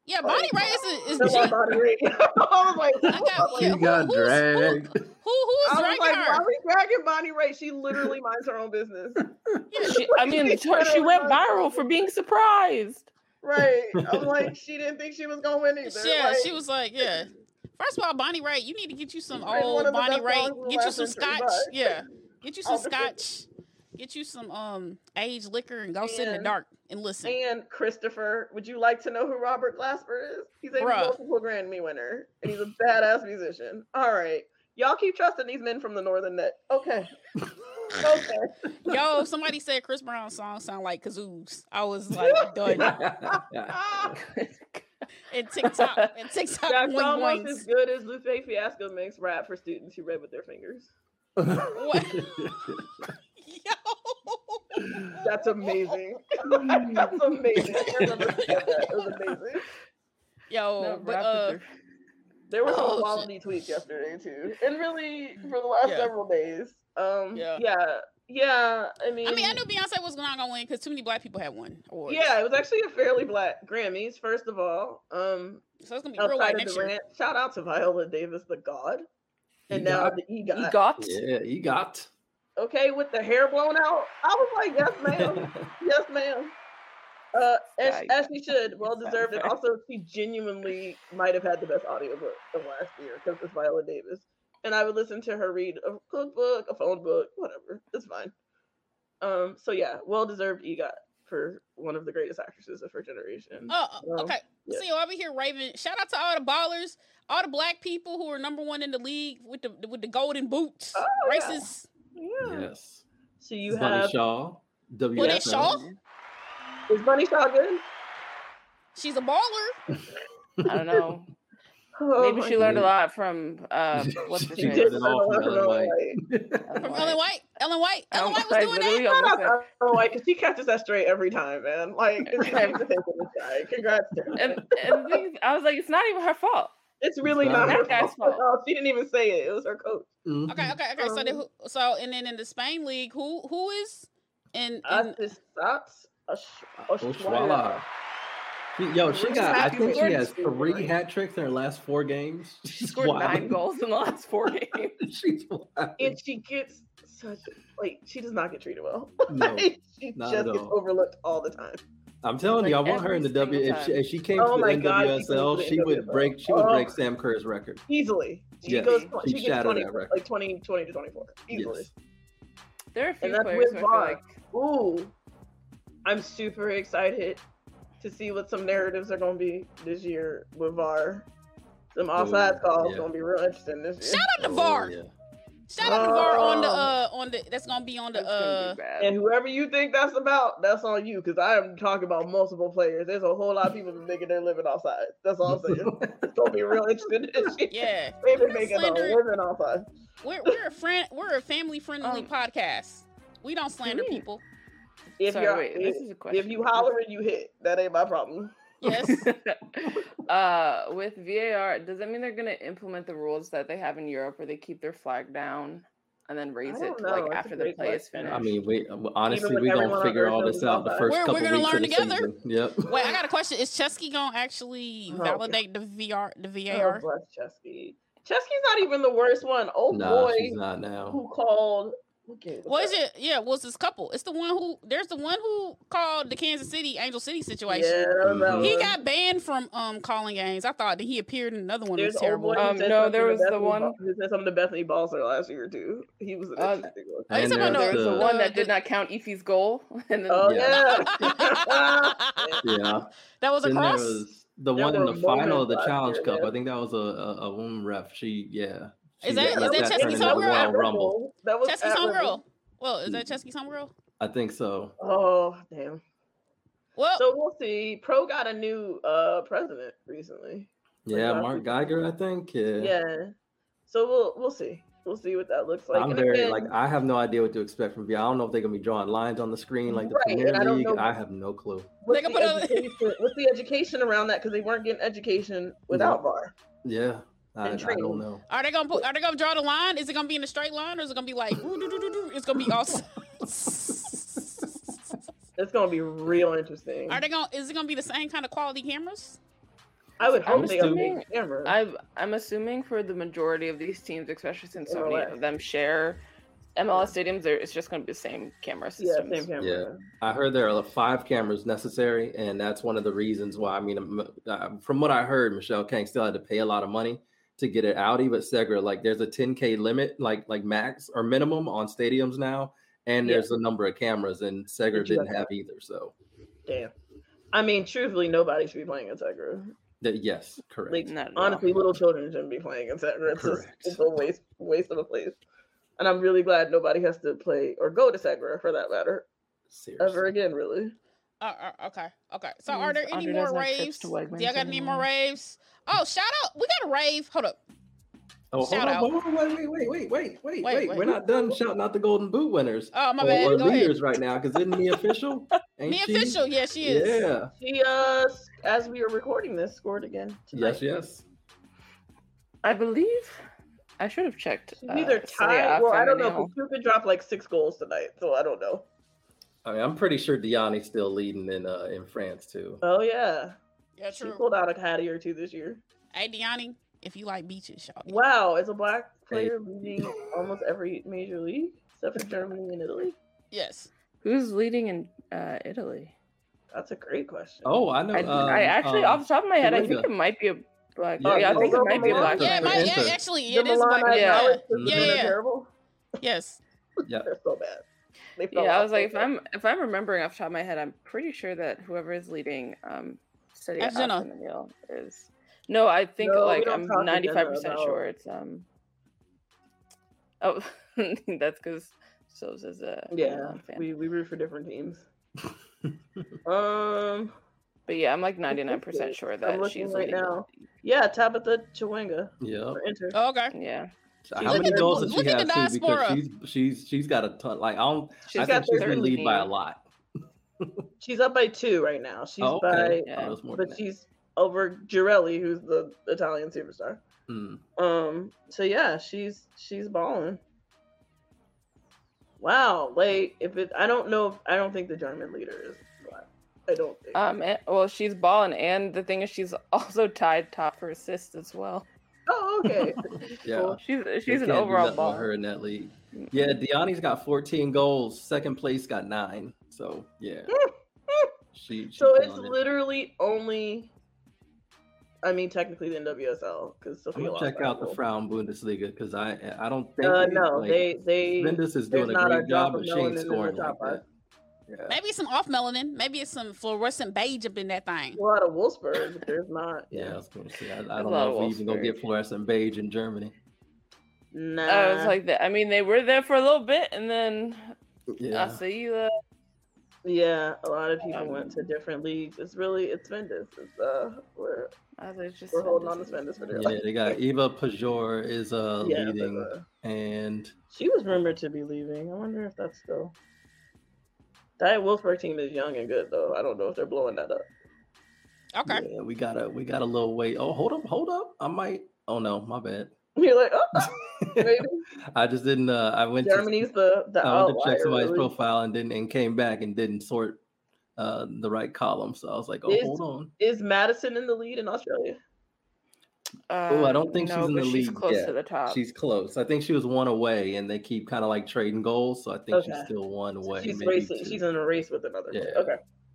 Yeah, Bonnie Raitt is. is,
That's
is
why Bonnie Raitt. I was like,
I got,
She
yeah, who,
got
who's,
dragged.
Who, who, who is
I was
dragging
like,
her?
why are we dragging Bonnie Raitt? She literally minds her own business.
She, I mean, her, she went viral for being surprised.
Right. I'm like, she didn't think she was gonna win either.
Yeah,
like,
she was like, yeah. First of all, Bonnie Raitt, you need to get you some
Right, one
old
of the
Bonnie
best songs
Raitt.
of the
Get you
last
some
century,
scotch.
but-
Yeah, get you some
All different.
scotch. Get you some um aged liquor and go sit in the
And-
dark and listen.
And Christopher, would you like to know who Robert Glasper is? He's a
Bruh.
multiple Grammy winner, and he's a badass musician. All right, y'all keep trusting these men from the Northern Net. Okay, okay.
Yo, somebody said Chris Brown's song sound like kazoos. I was like done. And TikTok and TikTok
That's
wing
almost
wings.
as good as Lupe Fiasco makes rap for students who read with their fingers.
What? Yo.
That's amazing. That's amazing. I remember saying that. It was amazing.
Yo,
No,
but
rap
uh,
with
There were some
Oh,
quality tweets yesterday too, and really for the last
Yeah.
several days. Um,
Yeah.
yeah, yeah. I mean,
I mean, I knew Beyonce was not gonna win because too many black people had won awards.
yeah, it was actually a fairly black Grammys. First of all, um,
so it's gonna be real white
outside of
next
the
year.
rant, shout out to Viola Davis, the god, and now
EGOT.
the
He
EGOT.
got.
Yeah, he got.
Okay, with the hair blown out, I was like, yes, ma'am, yes, ma'am. Uh, as,
Guy.
as she should, well deserved, and
fair.
also she genuinely might have had the best audiobook of last year because it's Viola Davis. And I would listen to her read a cookbook, a phone book, whatever. It's fine. Um, so yeah, well deserved EGOT for one of the greatest actresses of her generation.
Oh,
Um,
okay.
yeah.
See, over here, Raven. Shout out to all the ballers, all the black people who are number one in the league with the with the golden boots.
Oh, yeah.
Racist.
Yeah.
Yes.
So you
Bunny
have
Shaw. W
Bunny
S L.
Shaw?
is Bunny Shaw good?
She's a baller.
I don't know.
Oh,
Maybe
my
she learned a
God.
lot from uh, what's her
She
She
name?
did
learned it
learn a
all
lot
from
from
Ellen
Ellen
White.
White.
Ellen
From
White.
Ellen White. Ellen White. Ellen
Ellen
White was
White
doing
literally
that.
almost
Shout out
said-
to Ellen White because she catches that straight every time, man. Like it's
Right.
the take of this guy. Congrats to her.
And, and the thing is, I was like, it's not even her fault.
It's really
It's
not
not
her
that guy's
fault.
fault.
Oh, she didn't even say it. It was her coach.
Mhm.
Okay, okay, okay. So, the, so and then in the Spain league, who who is in, in
Assistats
Oshwala.
Oshwala.
She- Yo, she got. I think she has
Scored
three hat tricks in her last four games.
She scored nine goals in the last four games.
She's wild.
And she gets such like she does not get treated well.
No,
Like, she
not
just
at
gets
all.
overlooked all the time.
I'm telling you, I
Like
want her in the
every
W.
single
If she,
time.
if she came
Oh
to
my
the
God, she
N W S L,
came to the
she would
N W S L.
break. She would
Oh.
break Sam Kerr's record.
Easily. She
Yeah.
goes
She'd
she gets
shatter
twenty
that record.
like twenty, twenty to twenty-four. Easily.
Yes.
There are a few
And that's
players
with
who I
VAR.
feel like
Ooh. I'm super excited to see what some narratives are gonna be this year with VAR. Some offside calls
yeah.
gonna be real interesting this year.
shout out to
Oh,
VAR.
yeah.
Shout out to VAR on the
Um,
uh on the that's gonna be on the
it's gonna
uh
be bad.
And whoever you think that's about, that's on you. Because I am talking about multiple players. There's a whole lot of people that making their living offside. That's all I'm saying. It's gonna be real interesting. This year.
yeah.
They've been
We're
making a
slander-
living offside.
We're we're a friend we're a family friendly
Um,
podcast. We don't slander
me.
people.
If
Sorry,
you're
wait,
if,
this is a question.
if you holler and you hit, that ain't my problem.
Yes.
uh, with V A R, does that mean they're gonna implement the rules that they have in Europe, where they keep their flag down and then raise
don't
it
know.
like
That's a
after the
great
play is
question.
finished?
I mean, we honestly
with
we
everyone
gonna
on
figure
Earth
all
knows
this out the
about
first
We're-
couple
we're gonna
weeks
learn
of the
together.
season. Yep.
Wait, I got a question. Is Chesky gonna actually
Oh,
validate the V R the V A
Oh,
R?
bless Chesky. Chesky's not even the worst one. Oh
Nah,
boy,
she's not now.
who called? What game was
What is
that?
it? Yeah, was this couple? It's the one who there's the one who called the Kansas City Angel City situation.
Yeah, that was that
Mhm.
He
one.
got banned from um calling games. I thought that he appeared in another one that
There's
was
old
terrible.
boy who
Um,
said
no,
something
there
to
was the
Bethany
one-
Bal- who said something to Bethany Balzer last year too. He was an
Uh,
interesting one.
Oh, you
And
talking about
there's
There was the
the-
one
Uh,
that
the-
did not count Ife's goal, and then
Oh
Yeah.
yeah.
Yeah.
That was a
Then there
cross.
was the
There
one in
were
the final of the
moments last
Challenge
year,
Cup.
man.
I think that was a a, a woman ref. She yeah.
Is
She
that-
let
is that
turn
Chesky's
into the
homegirl?
Royal Rumble.
That was
Chesky's
at
homegirl.
Rumble.
Well, is that Chesky's homegirl?
I think so.
Oh damn.
Well,
So we'll see. Pro got a new uh president recently.
Yeah,
Like,
Mark Geiger, I think. Yeah.
Yeah. So we'll we'll see. We'll see what that looks like.
I'm
And
very
again,
like I have no idea what to expect from V I. I don't know if they're gonna be drawing lines on the screen like the
Right,
Premier
and I don't
League.
know-
I have no clue.
what's
They can
the,
put a-
education, what's the education around that? Because they weren't getting education without V A R.
Yeah, I, I
And
don't
training.
know.
are they gonna put? Are they gonna draw the line? Is it gonna be in a straight line, or is it gonna be like? It's gonna be all.
It's gonna be real interesting.
Are they gonna? Is it gonna be the same kind of quality cameras?
I would
I'm
hope they update
assuming.
the camera.
I'm I'm assuming for the majority of these teams, especially since so many
M L S.
of them share M L S stadiums, there it's just going to be the same camera
Yeah,
systems.
same camera.
Yeah, I heard there are five cameras necessary, and that's one of the reasons why. I mean, um, uh, from what I heard, Michelle Kang still had to pay a lot of money to get it Audi, but Segra, like, there's a ten K limit, like like max or minimum on stadiums now, and there's a number of cameras, and Segra
But you
didn't
have-
have either. So,
Damn. I mean, truthfully, nobody should be playing Integra.
that, yes, correct.
Like,
Not at all.
honestly, little children shouldn't be playing Integra. It's just,
Correct.
it's a waste waste of a place. And I'm really glad nobody has to play or go to Segra for that matter
Seriously.
ever again. Really.
Uh, uh, okay, okay. So,
Means
are there any
Andre
more
doesn't have trips
raves?
to
Do
Wegmans
y'all got any more
anymore.
raves? Oh, shout out! We got a rave. Hold up.
Oh, hold
Shout
on,
out.
hold on, wait, wait, wait, wait, wait, wait,
Wait,
wait.
wait.
We're not done shouting out the Golden Boot winners.
Oh, my
or,
bad.
or
Go ahead.
leaders right now, because isn't me official? Ain't
Me
she?
official. Yeah, she is.
Yeah.
She uh, as we are recording this, scored again.
Yes,
Tonight.
yes.
I believe I should have checked.
She's
uh,
either
Serie A
tied. Well, I don't know.
Femenil.
Cupid dropped like six goals tonight, so I don't know.
I mean, I'm pretty sure Diani's still leading in uh, in France too.
Oh yeah,
Yeah,
she
true.
pulled out a caddy or two this year.
Hey, Deani, if you like beaches, y'all.
Wow, is a black player leading almost every major league except for Germany and Italy?
Yes.
Who's leading in uh, Italy?
That's a great question.
Oh, I know.
I,
um,
I actually,
um,
off the top of my head, I think
Kalinga.
it might be a black.
Yeah,
Yeah, I think
oh,
it might be a
Milan?
black.
Yeah, it
For
might, yeah,
Inter.
actually,
The
it is
Milan
black.
I
Yeah.
acknowledge because
Yeah,
the men are
yeah.
terrible.
Yes.
Yeah.
They're so bad. They fell
Yeah, I
off
was like,
so
if
bad.
I'm if I'm remembering off the top of my head, I'm pretty sure that whoever is leading um Serie A
That's Jenna.
Femenil is. No, I think
No, we
like
don't
I'm
talk to
ninety-five
Jenna
percent
about-
sure it's um. Oh, that's because so is a
Yeah,
Milan fan.
we, we root for different teams. um,
But yeah, I'm like ninety-nine percent sure
I'm
that
looking
she's
right
leading. the
now. Yeah, Tabitha Chawanga
Yeah.
for Inter.
Oh, okay.
league. Yeah,
How
Look
many
at the-
goals does she
look at
have
the
too?
diaspora.
Because she's she's she's got a ton. Like I don't.
she's
I
got
think she's gonna
thirteen.
lead by a lot.
She's up by two right now. She's
Oh,
by,
okay.
Yeah.
Oh, it was more than
but
that.
she's over Girelli, who's the Italian superstar.
Hmm.
Um, so yeah, she's she's balling. Wow, like if it, I don't know, if, I don't think the German leader is black. I don't think.
Um, and, well, she's balling, and the thing is, she's also tied top for assists as well.
oh, okay.
Yeah.
Cool.
She's
They
she's an
can't do
overall
nothing with
baller.
her in that league. Yeah, Diani's got fourteen goals. Second place got nine. So yeah, she. she
So it's
killing it.
literally only. I mean, technically the N W S L because
I'm
Sophia
gonna
lost
check
that
out the
goal.
Frauen Bundesliga because I I don't think
Uh,
they-
no,
like,
they they.
Ventus is
there's
doing a
not a
great job,
drop of
but she ain't
melanin in the
scoring like
top
that.
five.
Yeah.
Maybe some off melanin. Maybe it's some fluorescent beige up in that thing.
A lot of Wolfsburg, but there's not.
Yeah, I
Yeah.
was gonna say I, I
There's
don't
a lot
know
of
if we even gonna get
Wolfsburg.
fluorescent beige in Germany.
Nah.
I was like that. I mean, they were there for a little bit, and then
Yeah.
I see you. Uh,
yeah, a lot of people
Um,
went to different leagues. It's really it's Ventus. It's uh we're
I was just
we're holding on to Ventus for dear
Yeah,
life.
they got Eva Pajor is uh
Yeah, but,
leading,
uh,
and
she was rumored to be leaving. I wonder if that's still. That Wolfsburg team is young and good though. I don't know if they're blowing that up.
Okay.
yeah, we got a we got a little wait. Oh, hold up, hold up. I might. Oh no, my bad.
You're like, oh, maybe
I just didn't. Uh, I went
Germany's the the
to I went to
outlier.
check somebody's
really.
profile and didn't and came back and didn't sort uh the right column. So I was like, oh,
Is-
hold on.
Is Madison in the lead in Australia?
Oh, I
uh,
don't think
no,
she's in the
but
league
she's close
yet.
to the top.
She's close. I think she was one away, and they keep kind of like trading goals. So I think she's
Okay.
still one away.
She's
maybe
racing.
two.
She's in a race with another.
Yeah.
Okay.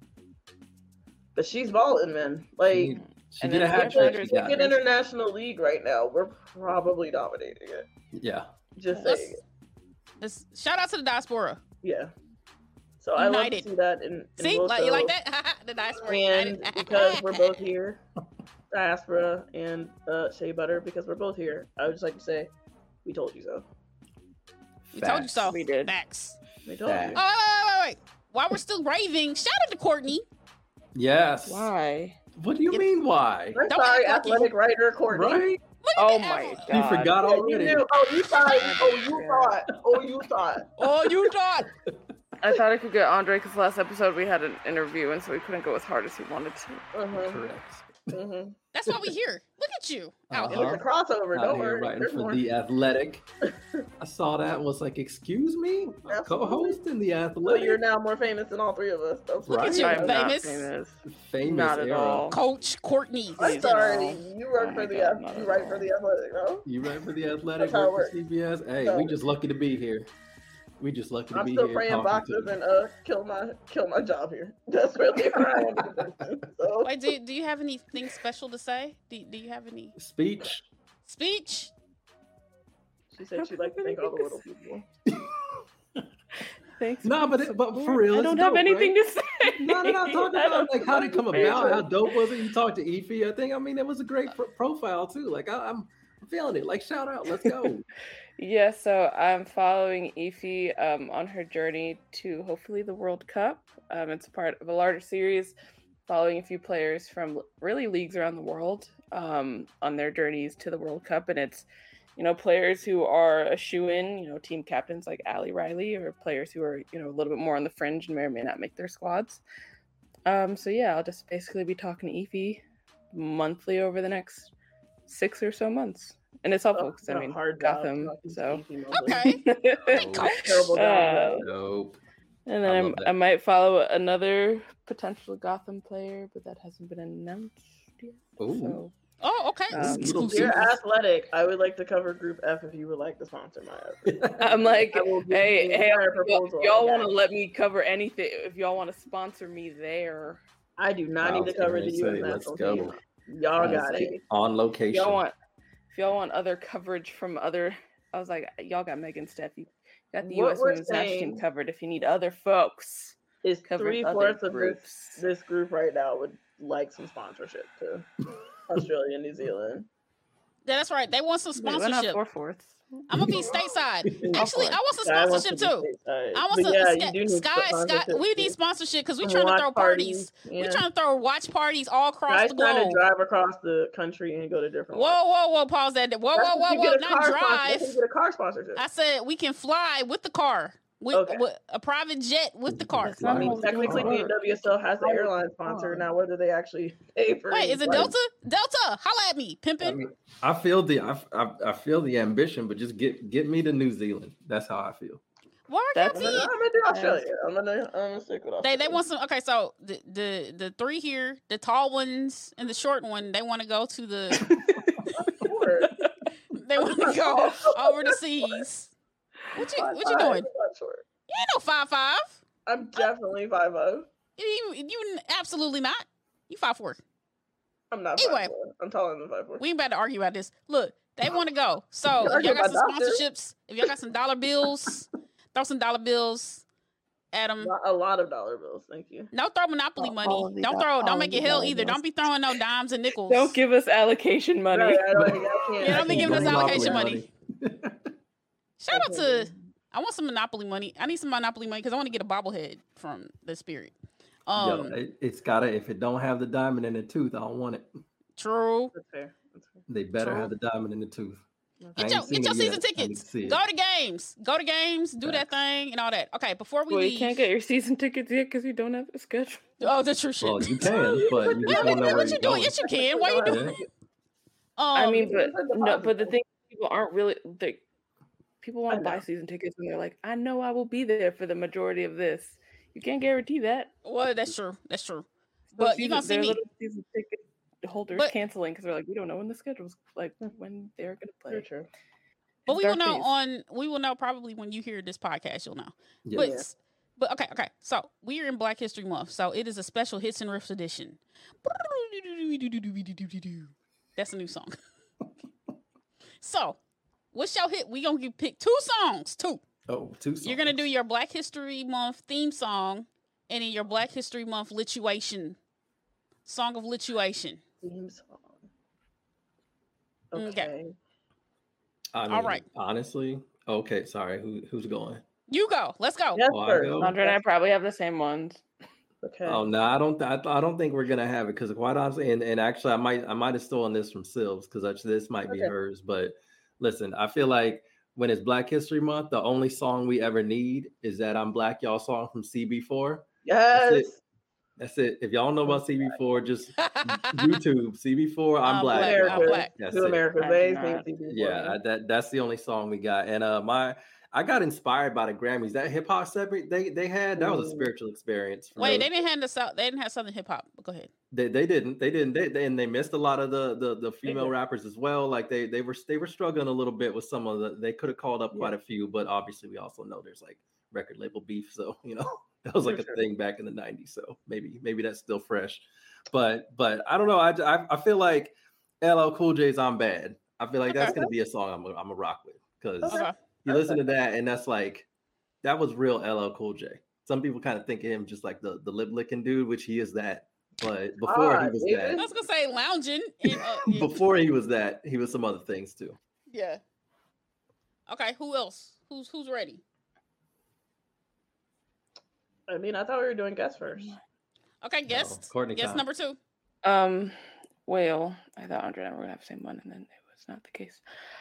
But she's balling, man. Like
She, she
And
did
then
a hat
Rich
trick.
Riders
She
look
got
at
it.
international league right now. We're probably dominating it.
Yeah.
Just
Let's-
saying. it.
Let's, shout out to the diaspora.
Yeah. So I love to
United.
see that in, in
See, like you
Wilco.
like that? The diaspora.
And
united.
because we're both here, Diaspora and uh, Shea Butter, because we're both here, I would just like to say, we told you so.
We told you
Facts.
so.
We did.
Facts.
We told
Facts.
you.
Oh, wait, wait, wait, wait. While we're still raving, shout out to Courtney.
Yes.
Why?
What do you
Get-
mean? Why?
I'm
Don't
sorry,
act like
athletic writer Courtney.
Right?
Look at
Oh
that
my
apple.
god!
You forgot
Yeah, you
already.
knew. Oh, you thought. Oh, you thought. Oh, you thought.
Oh, you thought.
I thought I could get Andre because last episode we had an interview, and so we couldn't go as hard as he wanted to.
Uh-huh.
Correct.
Mm-hmm.
That's why we here. Look at you out
It's
Uh-huh.
a crossover.
Out
Don't
here
worry.
writing
There's
for
more.
The Athletic. I saw that and was like, excuse me? I'm
Absolutely.
co-hosting The
So
Athletic.
you're now more famous than all three of us. That's
Look
right.
at you,
I'm not
famous.
famous.
Famous
Not at
era.
all.
Coach Courtney.
I'm
Please,
sorry.
no.
You
Oh
work
my
for the
God,
ath-
not
you
at
write
all.
for the Athletic, no?
You right for The Athletic,
That's how it
work for
works.
C B S. Hey,
So-
we just lucky to be here. We just lucky to
I'm
be
still
here.
praying
talking
boxes
to
and uh kill my kill my job here. That's really where I am. So
Wait, do, do you have anything special to say? Do, do you have any
speech.
speech?
she said she'd like to thank all the little people.
Thanks.
No, but it, but for real,
I
it's
don't have
dope,
anything
right?
to say.
No, no, no. Talking
I
about
don't
like how did it come about, how
know.
dope was it? You talked to Efi, I think. I mean, it was a great pro- profile too. Like I, I'm, I'm feeling it. Like shout out, let's go.
Yeah, so I'm following Efi um, on her journey to hopefully the World Cup. Um, it's part of a larger series following a few players from really leagues around the world um, on their journeys to the World Cup. And it's, you know, players who are a shoe-in, you know, team captains like Ali Riley, or players who are, you know, a little bit more on the fringe and may or may not make their squads. Um, so yeah, I'll just basically be talking to Efi monthly over the next six or so months. And it's helpful because I
Got a
mean,
hard job
Gotham,
talking to
so.
Efi Mobley.
Okay. Hey,
Dope.
coach.
Terrible job.
Uh,
Dope.
And
I
then
love
I'm,
that.
I might follow another potential Gotham player, but that hasn't been announced yet.
Ooh.
So
Oh, okay.
Um,
This is
little
exclusive.
Dear Athletic, I would like to cover Group F if you would like to sponsor my effort.
I'm like,
I will give
hey,
you the
hey,
entire
if y'all,
proposal.
if y'all
I
want to
got
let me cover anything, if y'all want to sponsor me there,
I do not
I
need
was
to cover
gonna
the
say,
U S
let's
national
go.
team. Y'all
Let's
got
see.
it.
On
if
location.
y'all want, if y'all want other coverage from other, I was like, y'all got Megan Steph, you got the
What
U S
we're
Women's National Team
saying
covered. If you need other folks
Is
covering
three
other
fourths of this
groups,
this group right now would like some sponsorship to Australia and New Zealand.
Yeah, that's right. They want some
wait, why not
sponsorship.
four fourths?
I'm gonna be stateside. Actually, I want some
Yeah, I want
sponsorship
to be
too.
stateside.
I want
But
some
yeah,
Sky,
you do need
Sky, Sky.
sponsorship
We
too.
need sponsorship because we
Some
trying to
watch
throw parties. We
Yeah.
trying to throw watch parties all across
Guys
the
trying to
globe.
drive across the country and go to different.
Whoa, whoa, whoa! Pause that. Whoa,
That's
whoa,
if
whoa,
you
whoa!
get a
Not
car sponsor-
drive.
That's if you get a car sponsorship.
I said we can fly with the car. With,
Okay.
with a private jet with the car.
That's not
I mean,
how it's
technically,
gonna
B M
work.
W still has the
Why would
airline
you
sponsor.
fly?
Now, whether they actually pay for
Wait,
any
is it
flights-
Delta? Delta, holla at me, pimpin'.
I mean, I feel the I, I, I feel the ambition, but just get get me to New Zealand. That's how I feel.
Why I
That's-
can't
I'm
see
gonna,
it?
I'm gonna do Australia. I'm gonna, I'm gonna stick with
They
Australia.
they want some. Okay, so the the the three here, the tall ones and the short one, they want to go to the.
Sure.
They want to go over the seas. What you what you
Five,
doing?
I'm short.
You ain't no five five.
I'm definitely five oh.
You you absolutely not. You five four.
I'm not
Anyway.
five four. I'm taller than five four.
We ain't about to argue about this. Look, they want to go. So
You
if y'all
argue
got some
about doctor?
sponsorships, if y'all got some dollar bills, throw some dollar bills at them.
Not a lot of dollar bills, thank you.
Don't throw monopoly
All-
money.
all of the
Don't
do-
throw.
all
Don't
of
make
the
it hell
dollar
either.
bills.
Don't be throwing no dimes and nickels.
Don't give us allocation money.
Right, I don't, I can't,
Yeah,
I
don't be
can't
giving us
do that.
allocation
Monopoly
money. Shout out to. I want some monopoly money. I need some monopoly money because I want to get a bobblehead from the Spirit. Um,
Yo, it, it's gotta. If it don't have the diamond in the tooth, I don't want it.
true.
That's fair. That's fair.
They better
True.
have the diamond in the tooth. I
Get
ain't
your
seen
get your
it
season
yet. I need
tickets.
to see it.
Go to games. Go to games. Do that thing and all that. Okay, before we
Well,
leave.
you can't get your season tickets yet because you don't have a schedule.
Oh, that's true shit.
Well, you can, but you
Yeah,
just
what,
don't know where
what you
you're
doing?
going.
Yes, you can. Why you doing?
Yeah.
Um,
I mean, but
it's a
no, but the
deposit.
thing people aren't really they people want
I
to buy
know.
season tickets and they're like, I know I will be there for the majority of this. You can't guarantee that.
well, that's true. That's true.
So
But you
season-
gonna see
there are
me.
little season ticket holders
But-
canceling because they're like, we don't know when the schedule's like when they're gonna
Very
play.
true.
But
It's
we will
dark
know
days.
on. We will know probably when you hear this podcast. You'll know.
Yeah.
But
Yeah.
but okay, okay. So we are in Black History Month, so it is a special hits and riffs edition. That's a new song. So, what's your hit? We gonna give, pick two songs. Two.
Oh, two songs.
You're gonna do your Black History Month theme song, and then your Black History Month lituation, song of lituation.
Theme song.
Okay.
Okay.
I mean,
All right.
Honestly, okay. Sorry, who who's going?
You go. Let's go.
Yes,
Oh, I
sir.
go?
Andre and I probably have the same ones.
Okay.
Oh no, I don't. I, I don't think we're gonna have it because quite honestly, and, and actually, I might I might have stolen this from Sylvs because actually this might be
Okay.
hers. But listen, I feel like when it's Black History Month, the only song we ever need is that "I'm Black Y'all" song from C B four.
yes.
it. That's it. If y'all know about C B four, just YouTube C B four. I'm,
I'm
black.
black,
y'all.
I'm black.
That's
To
it.
America's
I do
Ways,
not.
maybe C B four.
Yeah, that that's the only song we got. And uh, my I got inspired by the Grammys. That hip hop segment they they had, that was a
Mm.
spiritual experience. For
Wait,
me.
they didn't have the South. They didn't have Southern hip hop. Go ahead.
They they didn't they didn't they, they and they missed a lot of the the, the female
did.
rappers as well. Like they they were they were struggling a little bit with some of the. They could have called up quite
Yeah.
a few, but obviously we also know there's like record label beef. So you know that was like
For
a
sure.
thing back in the nineties. So maybe maybe that's still fresh. But but I don't know. I I, I feel like L L Cool J's "I'm Bad." I feel like that's
Okay.
gonna be a song I'm gonna, I'm gonna rock with because
Okay.
Okay.
you listen to that and that's like that was real L L Cool J. Some people kind of think of him just like the the lip licking dude, which he is that. But before
Ah,
he was
David.
I
that,
was gonna say lounging. And, uh, yeah.
before he was that, he was some other things too.
yeah. Okay. Who else? Who's who's ready?
I mean, I thought we were doing guest first.
Okay. Guest.
Courtney
Guest
time.
number two.
Um, well, I thought Andre and I were gonna have the same one, and then it was not the case.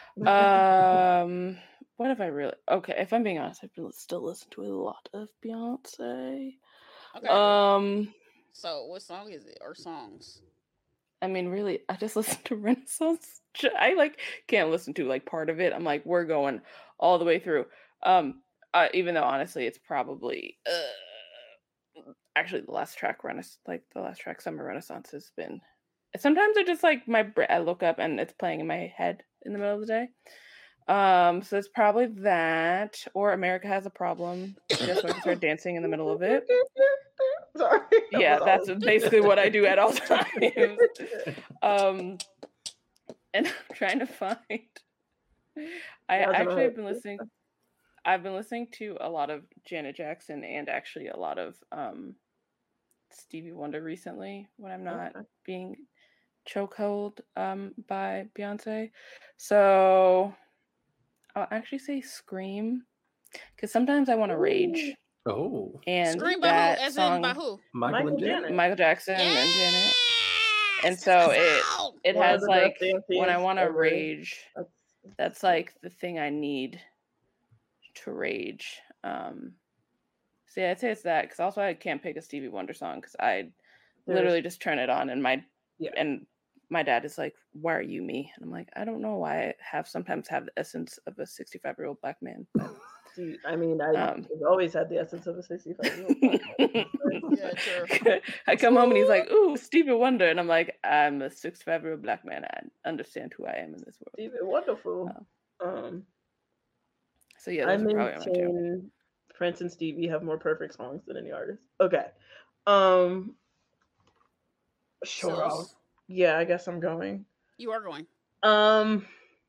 Um, what have I really? Okay, if I'm being honest, I've been still listening to a lot of Beyonce.
Okay.
Um,
so what song is it or songs?
I mean, really, I just listen to Renaissance. I like can't listen to like part of it. I'm like, we're going all the way through. Um, uh, even though honestly, it's probably uh, actually the last track Renaissance, like the last track Summer Renaissance has been. Sometimes I just like my br- I look up and it's playing in my head in the middle of the day. Um, so it's probably that or America Has a Problem. Just so I can start dancing in the middle of it.
Sorry. That
Yeah,
was
that's
all.
basically what I do at all times. Um, and I'm trying to find. I
That's
actually
another-
have been listening. I've been listening to a lot of Janet Jackson and actually a lot of um, Stevie Wonder recently when I'm not
Okay.
being chokehold um, by Beyonce. So I'll actually say Scream because sometimes I want to rage.
Oh,
And
Scream by
that
who? As
song,
in by who?
Michael,
Michael
and Janet.
Janet.
Michael Jackson and Janet. And
Yes!
so
That's
it
out!
it
One of
has
the
like
best dances
when I want to
ever.
rage,
That's-
that's like the thing I need to rage. Um, so yeah, I'd say it's that because also I can't pick a Stevie Wonder song because I
There's-
literally just turn it on and my
Yeah.
and my dad is like, "Why are you me?" And I'm like, "I don't know why I have sometimes have the essence of a sixty-five year old black man." But
See, I mean, I,
Um.
I've always had the essence of a sixty-five year old.
Yeah, true.
I come home and he's like, "Ooh, Stevie Wonder," and I'm like, "I'm a sixty-five year old black man. I understand who I am in this world."
Stevie, wonderful. Um,
So yeah,
I
those are probably my two.
maintain Prince and Stevie have more perfect songs than any artist. Okay. Um, sure.
So,
I'll- yeah, I guess I'm going.
you are going.
Um,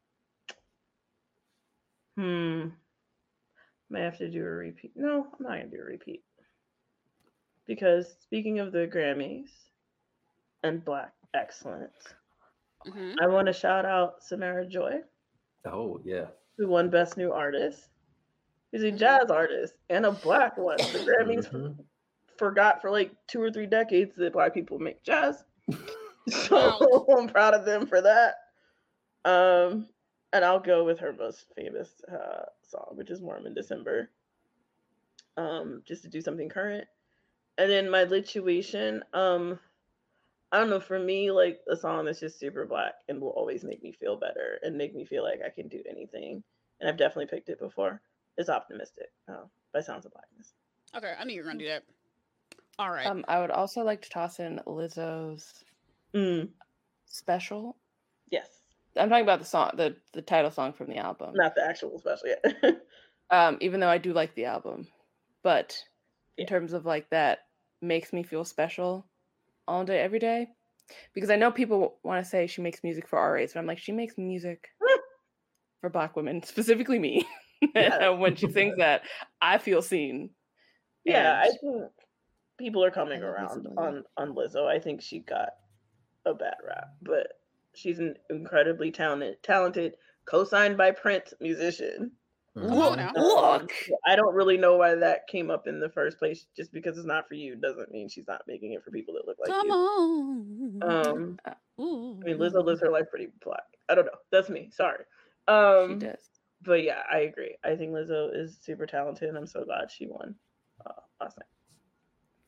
hmm. May have to do a repeat. No, I'm not gonna do a repeat. Because speaking of the Grammys and Black excellence,
Mhm.
I want to shout out Samara Joy,
Oh yeah.
who won Best New Artist. She's a
Mhm.
jazz artist and a black one. The Grammys
Mhm.
forgot for like two or three decades that black people make jazz. So
Wow.
I'm proud of them for that. Um, and I'll go with her most famous uh, song, which is Warm in December. Um, just to do something current. And then my lituation, um, I don't know, for me, like a song that's just super black and will always make me feel better and make me feel like I can do anything. And I've definitely picked it before. It's Optimistic uh, by Sounds of Blackness.
Okay, I knew you were gonna do that. All right.
Um, I would also like to toss in Lizzo's
Mm,
special.
yes.
I'm talking about the song, the the title song from the album.
Not the actual special yet.
Um, even though I do like the album, but in
Yeah.
terms of like that makes me feel special all day, every day. Because I know people want to say she makes music for R As, but I'm like, she makes music for Black women, specifically me.
Yeah.
And when she sings that, I feel seen.
Yeah, I
And-
think people are coming
I love
around
Lizzo.
on on Lizzo. I think she got a bad rap, but she's an incredibly talented, talented, co-signed by Prince musician.
Come on now.
Look.
I don't really know why that came up in the first place. Just because it's not for you doesn't mean she's not making it for people that look like
Come
you.
on.
Um,
Ooh.
I mean, Lizzo lives her life pretty black. I don't know. That's me. Sorry.
She
Um,
does.
but yeah, I agree. I think Lizzo is super talented, and I'm so glad she won uh, last night.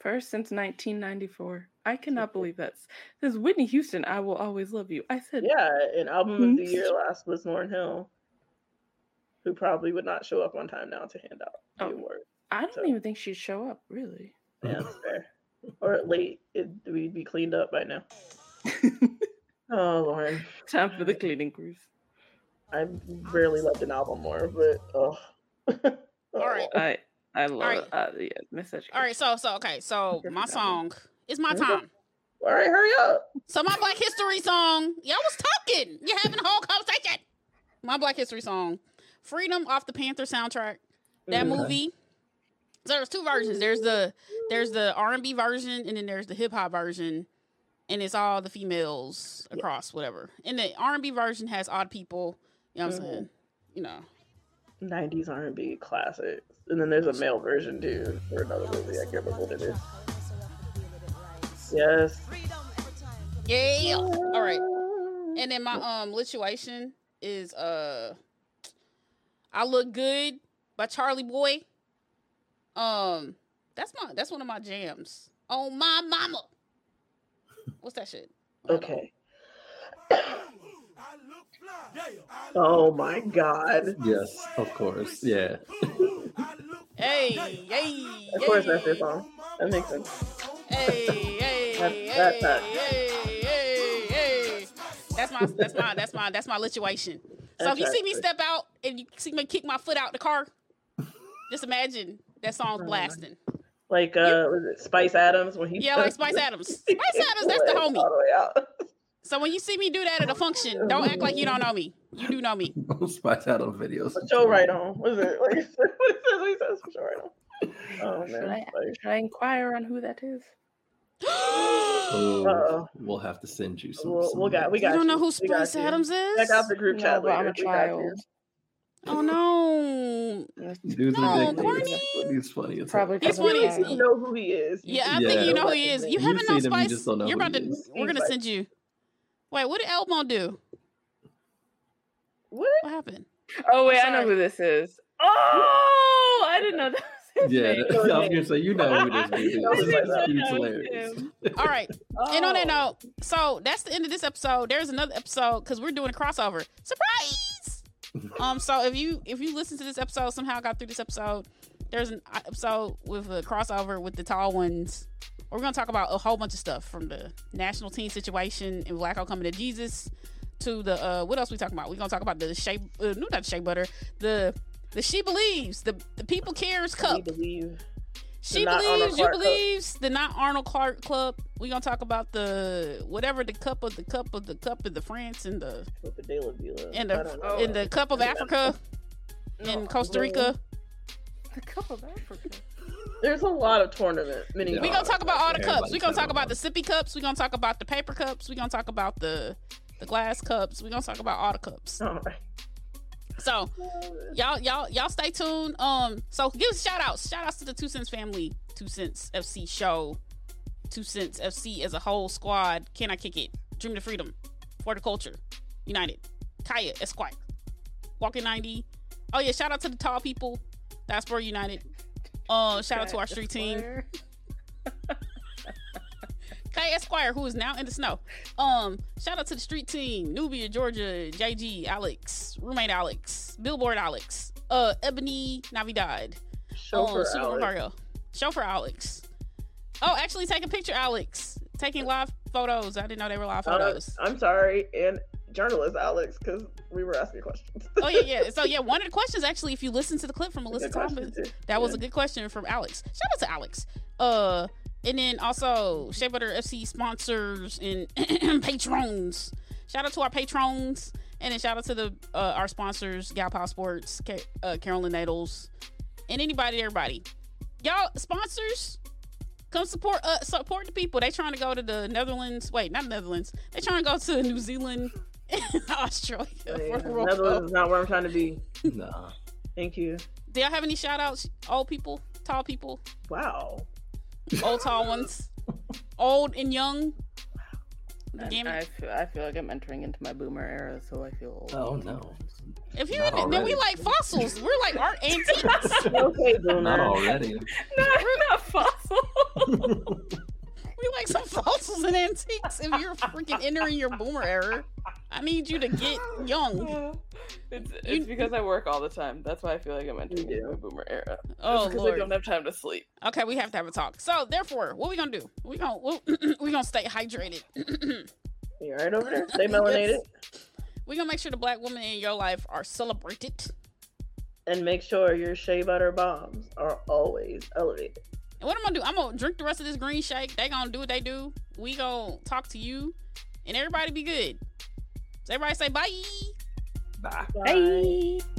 First since nineteen ninety-four. I cannot believe that's. This is Whitney Houston, I Will Always Love You. I said.
Yeah, and album of the year last was Lauryn Hill, who probably would not show up on time now to hand out the
Oh.
award.
I don't
So-
even think she'd show up, really.
Yeah, that's fair. Or late, it, we'd be cleaned up by now. Oh, Lauren.
Time for the cleaning crews.
I rarely loved an album more, but oh.
All right.
I I love
right.
it. Uh, yeah, Miss Edge.
All right, so so okay, so my song is my time.
All right, hurry up.
So my Black History song, y'all was talking. You're having a whole conversation. My Black History song, Freedom off the Panther soundtrack. That
Mhm.
movie. So there's two versions. There's the there's the R and B version, and then there's the hip hop version, and it's all the females across whatever. And the R and B version has odd people. You know what I'm
Mhm.
saying? You know.
nineties R and B classics. And then there's a male version too for another movie. I can't remember what it is. Yes.
Yeah. All right. And then my um lituation is uh I Look Good by Charlie Boy. Um that's my that's one of my jams. Oh my mama. What's that shit?
Okay. Oh my god.
Yes, of course. Yeah.
Hey, hey,
Of course that's their song. That makes sense.
Hey, hey,
That's-
hey,
that's that.
hey, hey, hey. That's my that's my that's my that's my lituation. So if you see me step out and you see me kick my foot out the car, just imagine that song's blasting.
Like uh was it Spice Adams when he
Yeah, like Spice Adams. Spice Adams, that's the
All
homie.
the way out.
So when you see me do that at a function, don't act like you don't know me. You do know me.
Spice Adams videos.
Show right on. What is it? Like, what it says, what he says, show right on. Oh
Should
man.
I, should I inquire on who that is?
Oh,
Uh-oh.
we'll have to send you some.
We'll,
some
we got we got
You don't know who
We got
Spice
you.
Adams is?
Check out the group
No,
chat
but I'm
later.
a
We got you.
child.
Oh no.
Dude's
No,
ridiculous.
corny.
He's funny. As
Probably
hell.
He's
doesn't
funny.
know.
You know who he is.
Yeah, I
Yeah.
think you know who he is. You
You've
haven't known
seen him, you
Spice.
just don't know
You're
who
about
he
to.
is.
We're gonna send you. Wait, what did Elmo do?
What?
What happened?
Oh wait,
I'm
I know
sorry.
who this is. Oh, I didn't know that was his
Yeah,
name.
I was gonna say you know who this dude
I
is.
didn't know
He's
that was
hilarious.
him.
All right. And on that
Oh.
note, so that's the end of this episode. There's another episode because we're doing a crossover. Surprise! um. So if you if you listen to this episode, somehow got through this episode, there's an episode with a crossover with the tall ones. We're gonna talk about a whole bunch of stuff from the national team situation and Blacko coming to Jesus to the uh what else we talking about? We're gonna talk about the shea uh, no not shea butter the the She Believes the the People Cares
We
Cup.
believe.
She
Not Arnold
believes, you
Clark Cup.
believes, the not Arnold Clark Club. We're gonna talk about the whatever the cup of the cup of the cup of the France and the
With the De La Vila.
and
I
the
don't know.
in the cup of Africa in Costa Rica.
The Cup of Africa.
There's a lot of tournament mini.
Yeah.
We're gonna talk about all the cups.
Everybody's
We're gonna talk
talking
about the
about
sippy cups. We're gonna talk about the paper cups. We're gonna talk about the the glass cups. We're gonna talk about all the cups.
All right.
So y'all y'all y'all stay tuned. Um so give us shout outs. Shout outs to the Two Cents family, Two Cents F C show, Two Cents F C as a whole squad. Can I Kick It? Dream to Freedom, For the Culture, United, Kaya Esquire, Walking ninety. Oh yeah, shout out to the tall people, Diaspora United. Uh shout out to our street team. Kaya Esquire, who is now in the snow. Um, shout out to the street team, Nubia, Georgia, J G, Alex, roommate Alex, Billboard Alex, uh, Ebony Navidad,
Chauffeur
um, Super
Alex.
Mario, Chauffeur Alex. Oh, actually, take a picture, Alex. Taking live photos. I didn't know they were live
Uh,
photos.
I'm sorry, and journalist Alex, because we were asking questions.
Oh yeah, yeah. So yeah, one of the questions actually, if you listen to the clip from Melissa
Good question,
Thomas,
too.
that was
Yeah.
a good question from Alex. Shout out to Alex. Uh, and then also Shea Butter F C sponsors and patrons. Shout out to our patrons, and then shout out to the uh, our sponsors, Gal Pow Sports, Ca- uh, Carolyn Nadles, and anybody, everybody. Y'all sponsors, come support uh support the people. They trying to go to the Netherlands. Wait, not Netherlands. They trying to go to New Zealand, and Australia for the World Cup.
Netherlands is not where I'm trying to be.
Nah.
Thank you.
Do y'all have any shout outs? Old people, tall people,
Wow.
old tall ones, old and young.
I,
Damn
I
it.
feel, I feel like I'm entering into my boomer era, so I feel old.
Oh no.
If you
Not
then we
already.
like fossils. We're like art antiques.
Okay,
Not
boomer.
already.
No, we're not fossil.
We like some fossils and antiques. If you're freaking entering your boomer era, I need you to get young.
It's, it's you, because I work all the time. That's why I feel like I'm entering
do.
my boomer era.
Oh,
because
Lord.
I don't have time to sleep.
Okay, we have to have a talk. So, therefore, what we gonna do? We gonna we, we gonna stay hydrated.
You all right over there? Stay melanated.
We gonna make sure the black women in your life are celebrated,
and make sure your shea butter bombs are always elevated.
And what I'm gonna do? I'm gonna drink the rest of this green shake. They gonna do what they do. We gonna talk to you, and everybody be good. So everybody say bye.
Bye.
Bye.